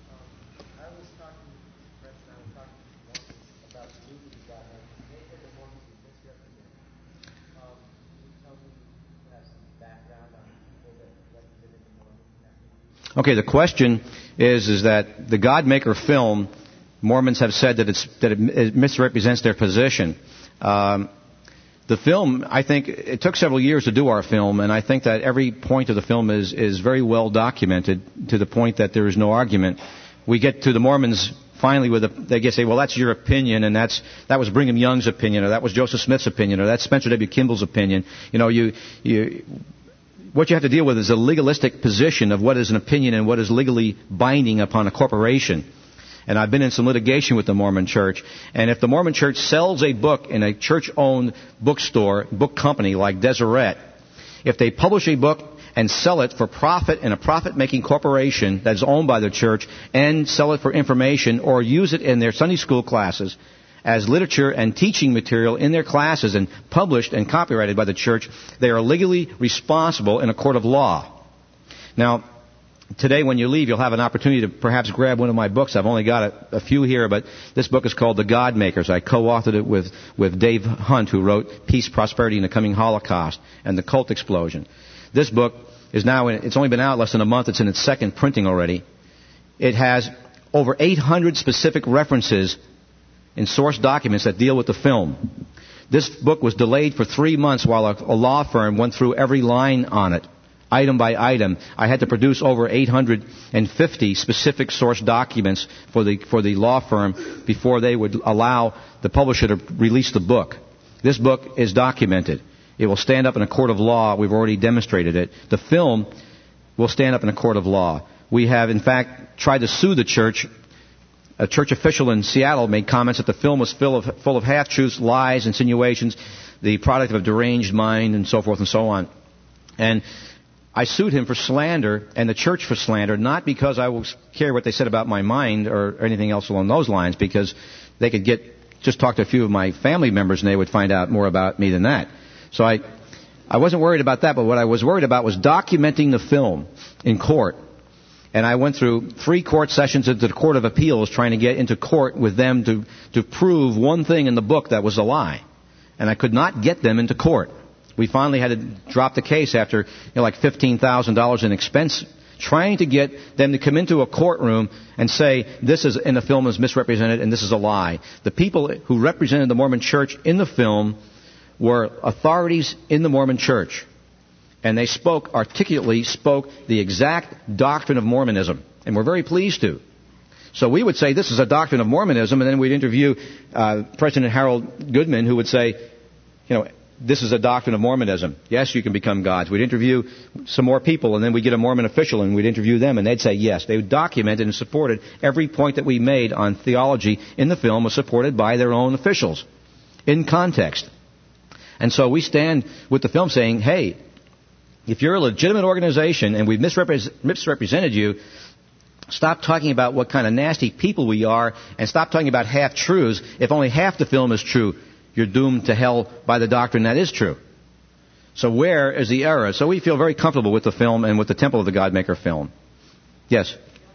Okay, the question is is that the Godmaker film, Mormons have said that it's that it misrepresents their position. Um, the film, I think, it took several years to do our film, and I think that every point of the film is is very well documented to the point that there is no argument. We get to the Mormons finally with a, they get say, well, that's your opinion, and that's that was Brigham Young's opinion, or that was Joseph Smith's opinion, or that's Spencer W. Kimball's opinion. You know, you you. What you have to deal with is a legalistic position of what is an opinion and what is legally binding upon a corporation. And I've been in some litigation with the Mormon Church. And if the Mormon Church sells a book in a church-owned bookstore, book company like Deseret, if they publish a book and sell it for profit in a profit-making corporation that is owned by the church and sell it for information or use it in their Sunday school classes as literature and teaching material in their classes and published and copyrighted by the church, they are legally responsible in a court of law. Now, today when you leave, you'll have an opportunity to perhaps grab one of my books. I've only got a, a few here, but this book is called The God Makers. I co-authored it with, with Dave Hunt, who wrote Peace, Prosperity, and the Coming Holocaust and the Cult Explosion. This book is now, in, it's only been out less than a month. It's in its second printing already. It has over eight hundred specific references in source documents that deal with the film. This book was delayed for three months while a, a law firm went through every line on it, item by item. I had to produce over eight hundred fifty specific source documents for the for the law firm before they would allow the publisher to release the book. This book is documented. It will stand up in a court of law. We've already demonstrated it. The film will stand up in a court of law. We have, in fact, tried to sue the church. A church official in Seattle made comments that the film was full of, full of half-truths, lies, insinuations, the product of a deranged mind, and so forth and so on. And I sued him for slander and the church for slander, not because I will care what they said about my mind or anything else along those lines, because they could get just talk to a few of my family members and they would find out more about me than that. So I, I wasn't worried about that, but what I was worried about was documenting the film in court. And I went through three court sessions into the Court of Appeals trying to get into court with them to, to prove one thing in the book that was a lie. And I could not get them into court. We finally had to drop the case after, you know, like fifteen thousand dollars in expense trying to get them to come into a courtroom and say, this is in the film is misrepresented and this is a lie. The people who represented the Mormon Church in the film were authorities in the Mormon Church. And they spoke, articulately spoke the exact doctrine of Mormonism. And we're very pleased to. So we would say this is a doctrine of Mormonism, and then we'd interview uh, President Harold Goodman, who would say, you know, this is a doctrine of Mormonism. Yes, you can become gods. We'd interview some more people, and then we'd get a Mormon official, and we'd interview them, and they'd say yes. They documented and supported every point that we made on theology in the film was supported by their own officials in context. And so we stand with the film saying, hey, if you're a legitimate organization and we've misrepre- misrepresented you, stop talking about what kind of nasty people we are and stop talking about half-truths. If only half the film is true, you're doomed to hell by the doctrine that is true. So where is the error? So we feel very comfortable with the film and with the Temple of the Godmaker film. Yes?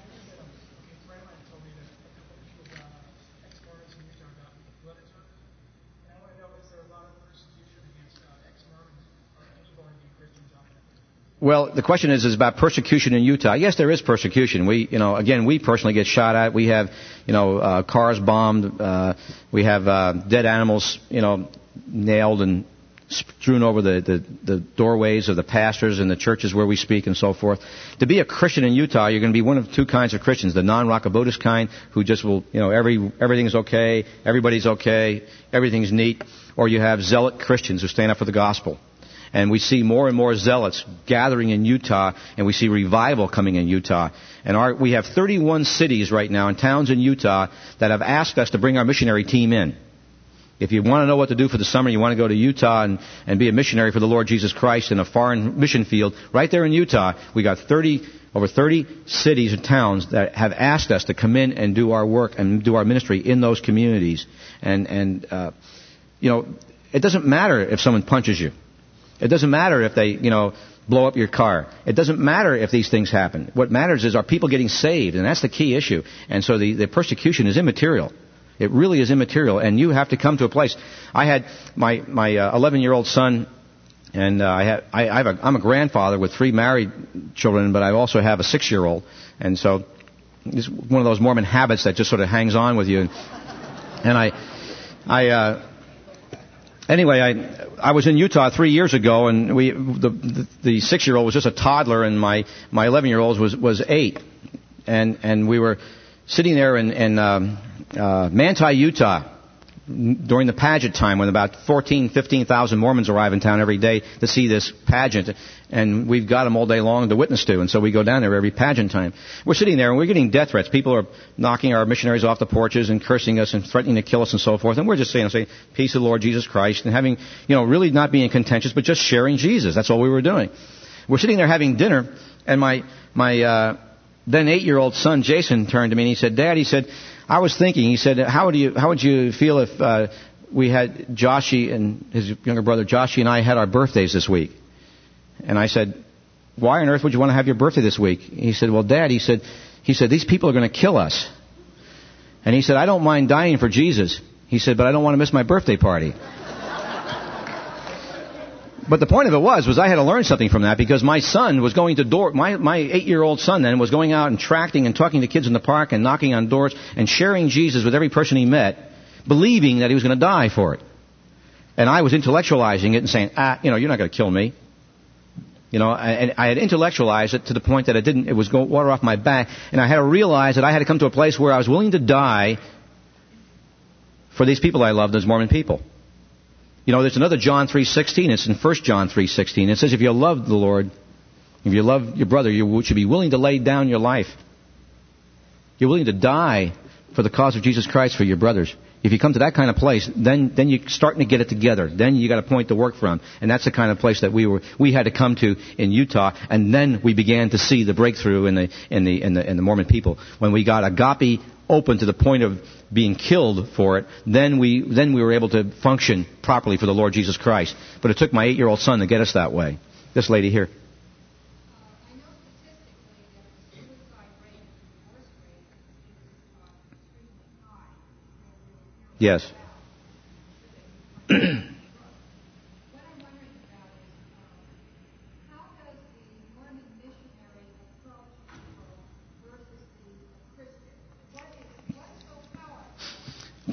Well, the question is, is about persecution in Utah. Yes, there is persecution. We, you know, again, we personally get shot at. We have, you know, uh, cars bombed. Uh, we have uh, dead animals, you know, nailed and strewn over the, the, the doorways of the pastors and the churches where we speak and so forth. To be a Christian in Utah, you're going to be one of two kinds of Christians. The non-Rock Buddhist kind, who just will, you know, every everything's okay, everybody's okay, everything's neat. Or you have zealot Christians who stand up for the gospel. And we see more and more zealots gathering in Utah, and we see revival coming in Utah. And our, we have thirty-one cities right now and towns in Utah that have asked us to bring our missionary team in. If you want to know what to do for the summer, you want to go to Utah and, and be a missionary for the Lord Jesus Christ in a foreign mission field, right there in Utah, we got thirty, over thirty cities and towns that have asked us to come in and do our work and do our ministry in those communities. And, and uh, you know, it doesn't matter if someone punches you. It doesn't matter if they, you know, blow up your car. It doesn't matter if these things happen. What matters is, are people getting saved? And that's the key issue. And so the, the persecution is immaterial. It really is immaterial. And you have to come to a place. I had my, my uh, eleven-year-old son, and uh, I have, I, I have a, I'm a grandfather with three married children, but I also have a six-year-old. And so it's one of those Mormon habits that just sort of hangs on with you. And, and I, I, uh, Anyway, I I was in Utah three years ago, and we the the, the six-year-old was just a toddler, and my my eleven-year-old was was eight, and and we were sitting there in in um, uh, Manti, Utah, during the pageant time, when about fourteen, fifteen thousand Mormons arrive in town every day to see this pageant, and we've got them all day long to witness to, and so we go down there every pageant time. We're sitting there, and we're getting death threats. People are knocking our missionaries off the porches and cursing us and threatening to kill us and so forth, and we're just saying, saying peace of the Lord Jesus Christ, and having, you know, really not being contentious, but just sharing Jesus. That's all we were doing. We're sitting there having dinner, and my, my uh, then eight-year-old son, Jason, turned to me, and he said, Dad, he said, I was thinking, he said, how would you how would you feel if uh, we had Joshie and his younger brother Joshie and I had our birthdays this week? And I said, why on earth would you want to have your birthday this week? He said, well, Dad, he said, he said, these people are going to kill us. And he said, I don't mind dying for Jesus. He said, but I don't want to miss my birthday party. But the point of it was, was I had to learn something from that, because my son was going to door, my, my eight-year-old son then was going out and tracting and talking to kids in the park and knocking on doors and sharing Jesus with every person he met, believing that he was going to die for it. And I was intellectualizing it and saying, ah, you know, you're not going to kill me. You know, and I had intellectualized it to the point that it didn't, it was going water off my back. And I had to realize that I had to come to a place where I was willing to die for these people I loved, those Mormon people. You know, there's another John three sixteen. It's in First John three sixteen. It says, if you love the Lord, if you love your brother, you should be willing to lay down your life. You're willing to die for the cause of Jesus Christ for your brothers. If you come to that kind of place, then then you're starting to get it together. Then you got a point to work from, and that's the kind of place that we were we had to come to in Utah. And then we began to see the breakthrough in the in the in the in the Mormon people when we got agape open to the point of being killed for it. Then we then we were able to function properly for the Lord Jesus Christ. But it took my eight-year-old son to get us that way. This lady here. Yes.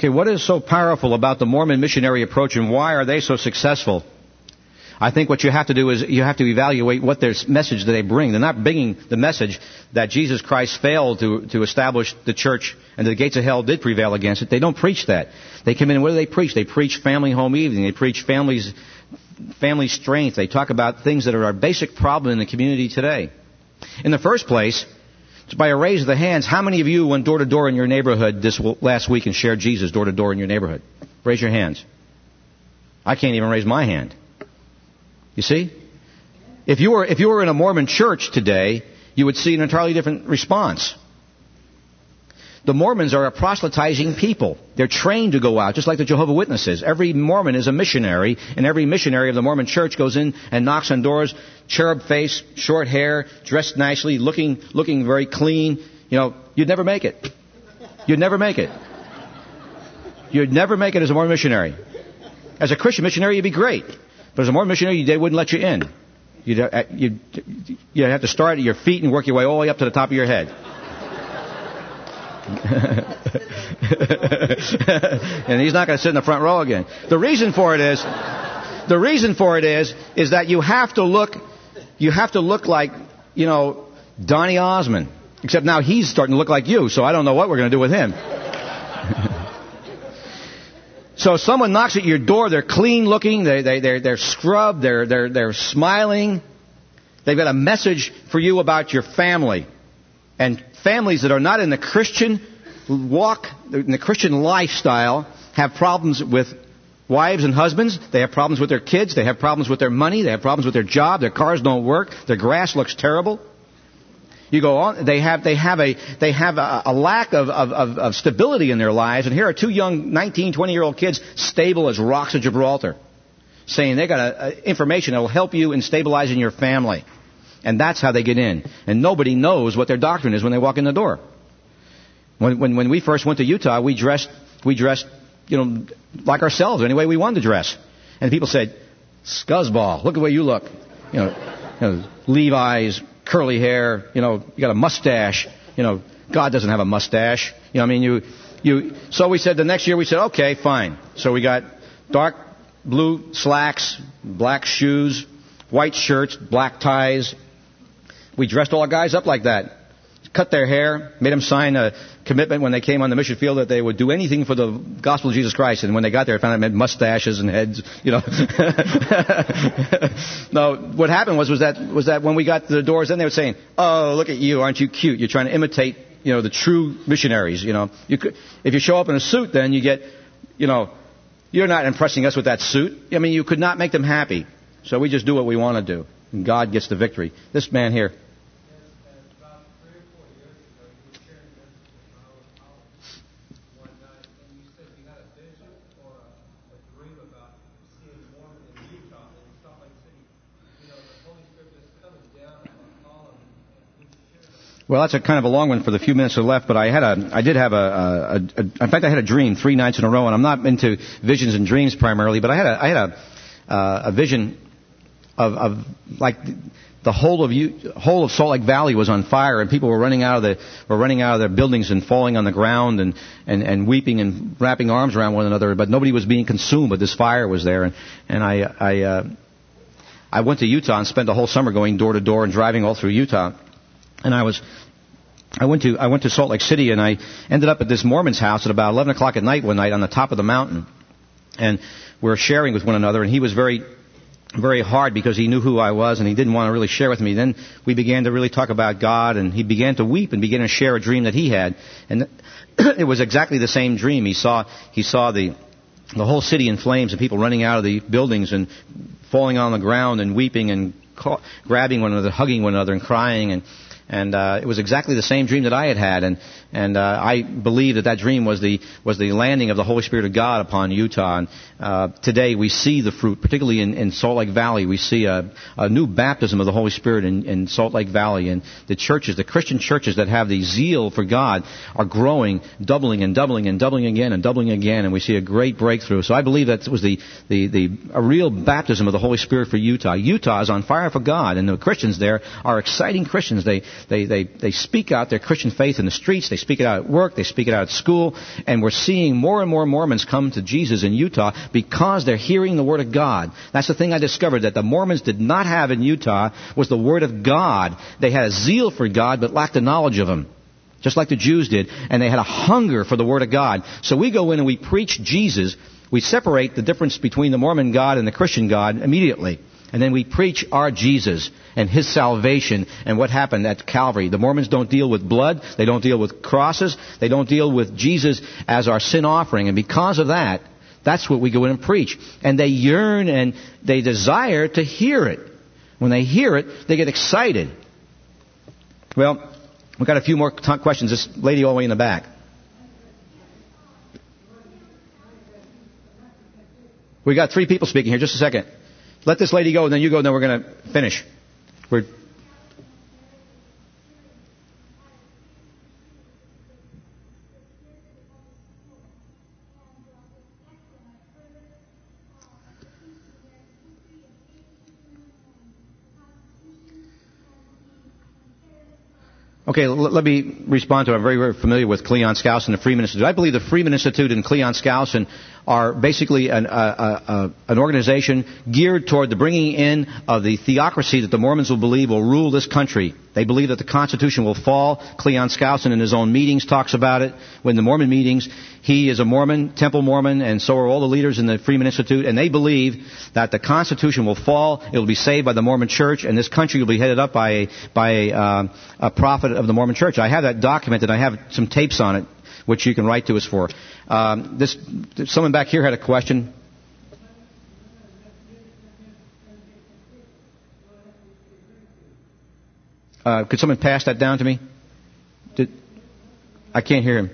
Okay, what is so powerful about the Mormon missionary approach, and why are they so successful? I think what you have to do is you have to evaluate what their message that they bring. They're not bringing the message that Jesus Christ failed to, to establish the church and the gates of hell did prevail against it. They don't preach that. They come in and what do they preach? They preach family home evening. They preach families, family strength. They talk about things that are our basic problem in the community today. In the first place, by a raise of the hands, how many of you went door to door in your neighborhood this last week and shared Jesus door to door in your neighborhood? Raise your hands. I can't even raise my hand. You see? If you were if you were in a Mormon church today, you would see an entirely different response. The Mormons are a proselytizing people. They're trained to go out, just like the Jehovah's Witnesses. Every Mormon is a missionary, and every missionary of the Mormon church goes in and knocks on doors, cherub face, short hair, dressed nicely, looking looking very clean. You know, you'd never make it. You'd never make it. You'd never make it as a Mormon missionary. As a Christian missionary, you'd be great. But as a Mormon missionary, they wouldn't let you in. You'd, you'd, you'd have to start at your feet and work your way all the way up to the top of your head. And he's not going to sit in the front row again. The reason for it is, the reason for it is, is that you have to look, you have to look like, you know, Donny Osmond. Except now he's starting to look like you, so I don't know what we're going to do with him. So if someone knocks at your door, they're clean looking, they, they, they're, they're scrubbed, they're, they're, they're smiling. They've got a message for you about your family. And families that are not in the Christian walk, in the Christian lifestyle, have problems with wives and husbands. They have problems with their kids. They have problems with their money. They have problems with their job. Their cars don't work. Their grass looks terrible. You go on. They have they have a they have a, a lack of, of, of stability in their lives. And here are two young nineteen, twenty year old kids, stable as rocks of Gibraltar, saying they got a, a information that will help you in stabilizing your family. And that's how they get in. And nobody knows what their doctrine is when they walk in the door. When when, when we first went to Utah, we dressed we dressed you know like ourselves any way we wanted to dress. And people said, "Scuzzball, look at the way you look." You know, you know Levi's. Curly hair, you know, you got a mustache, you know, God doesn't have a mustache. You know, I mean, you, you, so we said the next year we said, okay, fine. So we got dark blue slacks, black shoes, white shirts, black ties. We dressed all our guys up like that. Cut their hair, made them sign a commitment when they came on the mission field that they would do anything for the gospel of Jesus Christ. And when they got there, I found out it meant mustaches and heads, you know. No, what happened was was that was that when we got to the doors, then they were saying, "Oh, look at you, aren't you cute? You're trying to imitate, you know, the true missionaries. You know, you could, if you show up in a suit, then you get, you know, you're not impressing us with that suit. I mean, you could not make them happy. So we just do what we want to do, and God gets the victory." This man here. Well, that's a kind of a long one for the few minutes that are left, but I had a, I did have a, a, a, in fact, I had a dream three nights in a row, and I'm not into visions and dreams primarily, but I had a, I had a, uh, a vision of, of like the whole of you, whole of Salt Lake Valley was on fire, and people were running out of the, were running out of their buildings and falling on the ground and, and, and weeping and wrapping arms around one another, but nobody was being consumed, but this fire was there, and, and I, I, uh, I went to Utah and spent the whole summer going door to door and driving all through Utah. And I was, I went to, I went to Salt Lake City, and I ended up at this Mormon's house at about eleven o'clock at night one night on the top of the mountain. And we were sharing with one another, and he was very, very hard because he knew who I was, and he didn't want to really share with me. Then we began to really talk about God, and he began to weep and began to share a dream that he had. And it was exactly the same dream. He saw, he saw the, the whole city in flames and people running out of the buildings and falling on the ground and weeping and ca- grabbing one another, hugging one another and crying. And And uh, it was exactly the same dream that I had had, and and uh, I believe that that dream was the was the landing of the Holy Spirit of God upon Utah. And uh, today we see the fruit, particularly in, in Salt Lake Valley. We see a, a new baptism of the Holy Spirit in, in Salt Lake Valley, and the churches, the Christian churches that have the zeal for God, are growing, doubling and doubling and doubling again and doubling again, and we see a great breakthrough. So I believe that was the the, the a real baptism of the Holy Spirit for Utah. Utah is on fire for God, and the Christians there are exciting Christians. They they, they, they speak out their Christian faith in the streets. They speak it out at work. They speak it out at school. And we're seeing more and more Mormons come to Jesus in Utah because they're hearing the Word of God. That's the thing I discovered, that the Mormons did not have in Utah was the Word of God. They had a zeal for God but lacked the knowledge of Him, just like the Jews did. And they had a hunger for the Word of God. So we go in and we preach Jesus. We separate the difference between the Mormon God and the Christian God immediately. And then we preach our Jesus and His salvation and what happened at Calvary. The Mormons don't deal with blood. They don't deal with crosses. They don't deal with Jesus as our sin offering. And because of that, that's what we go in and preach. And they yearn and they desire to hear it. When they hear it, they get excited. Well, we've got a few more t- questions. This lady all the way in the back. We got three people speaking here. Just a second. Let this lady go, and then you go, and then we're going to finish. We're... Okay, l- let me respond to it. I'm very, very familiar with Cleon Skousen and the Freeman Institute. I believe the Freeman Institute and Cleon Skousen are basically an, uh, uh, an organization geared toward the bringing in of the theocracy that the Mormons will believe will rule this country. They believe that the Constitution will fall. Cleon Skousen in his own meetings talks about it. When the Mormon meetings, he is a Mormon, Temple Mormon, and so are all the leaders in the Freeman Institute, and they believe that the Constitution will fall, it will be saved by the Mormon Church, and this country will be headed up by a, by a, uh, a prophet of the Mormon Church. I have that documented. I have some tapes on it, which you can write to us for. Um, this, someone back here had a question. Uh, could someone pass that down to me? Did, I can't hear him.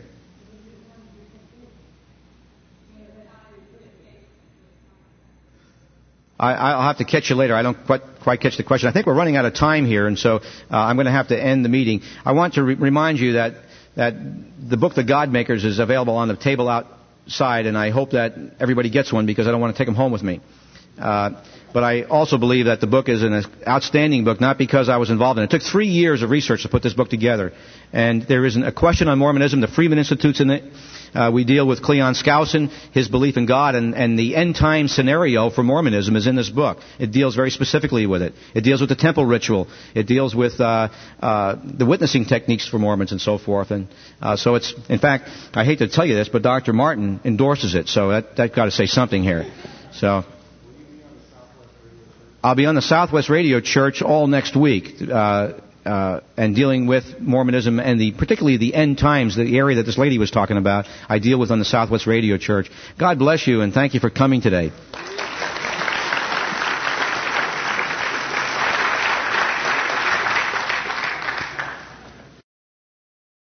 I, I'll have to catch you later. I don't quite, quite catch the question. I think we're running out of time here, and so uh, I'm going to have to end the meeting. I want to re- remind you that that the book, The God Makers, is available on the table outside, and I hope that everybody gets one because I don't want to take them home with me. Uh, but I also believe that the book is an outstanding book, not because I was involved in it. It took three years of research to put this book together. And there is a question on Mormonism. The Freeman Institute's in it. Uh, we deal with Cleon Skousen, his belief in God, and, and the end-time scenario for Mormonism is in this book. It deals very specifically with it. It deals with the temple ritual. It deals with uh, uh, the witnessing techniques for Mormons and so forth. And uh, so it's, in fact, I hate to tell you this, but Doctor Martin endorses it. So that that got to say something here. So I'll be on the Southwest Radio Church all next week. Uh, Uh, and dealing with Mormonism and the particularly the end times, the area that this lady was talking about, I deal with on the Southwest Radio Church. God bless you, and thank you for coming today.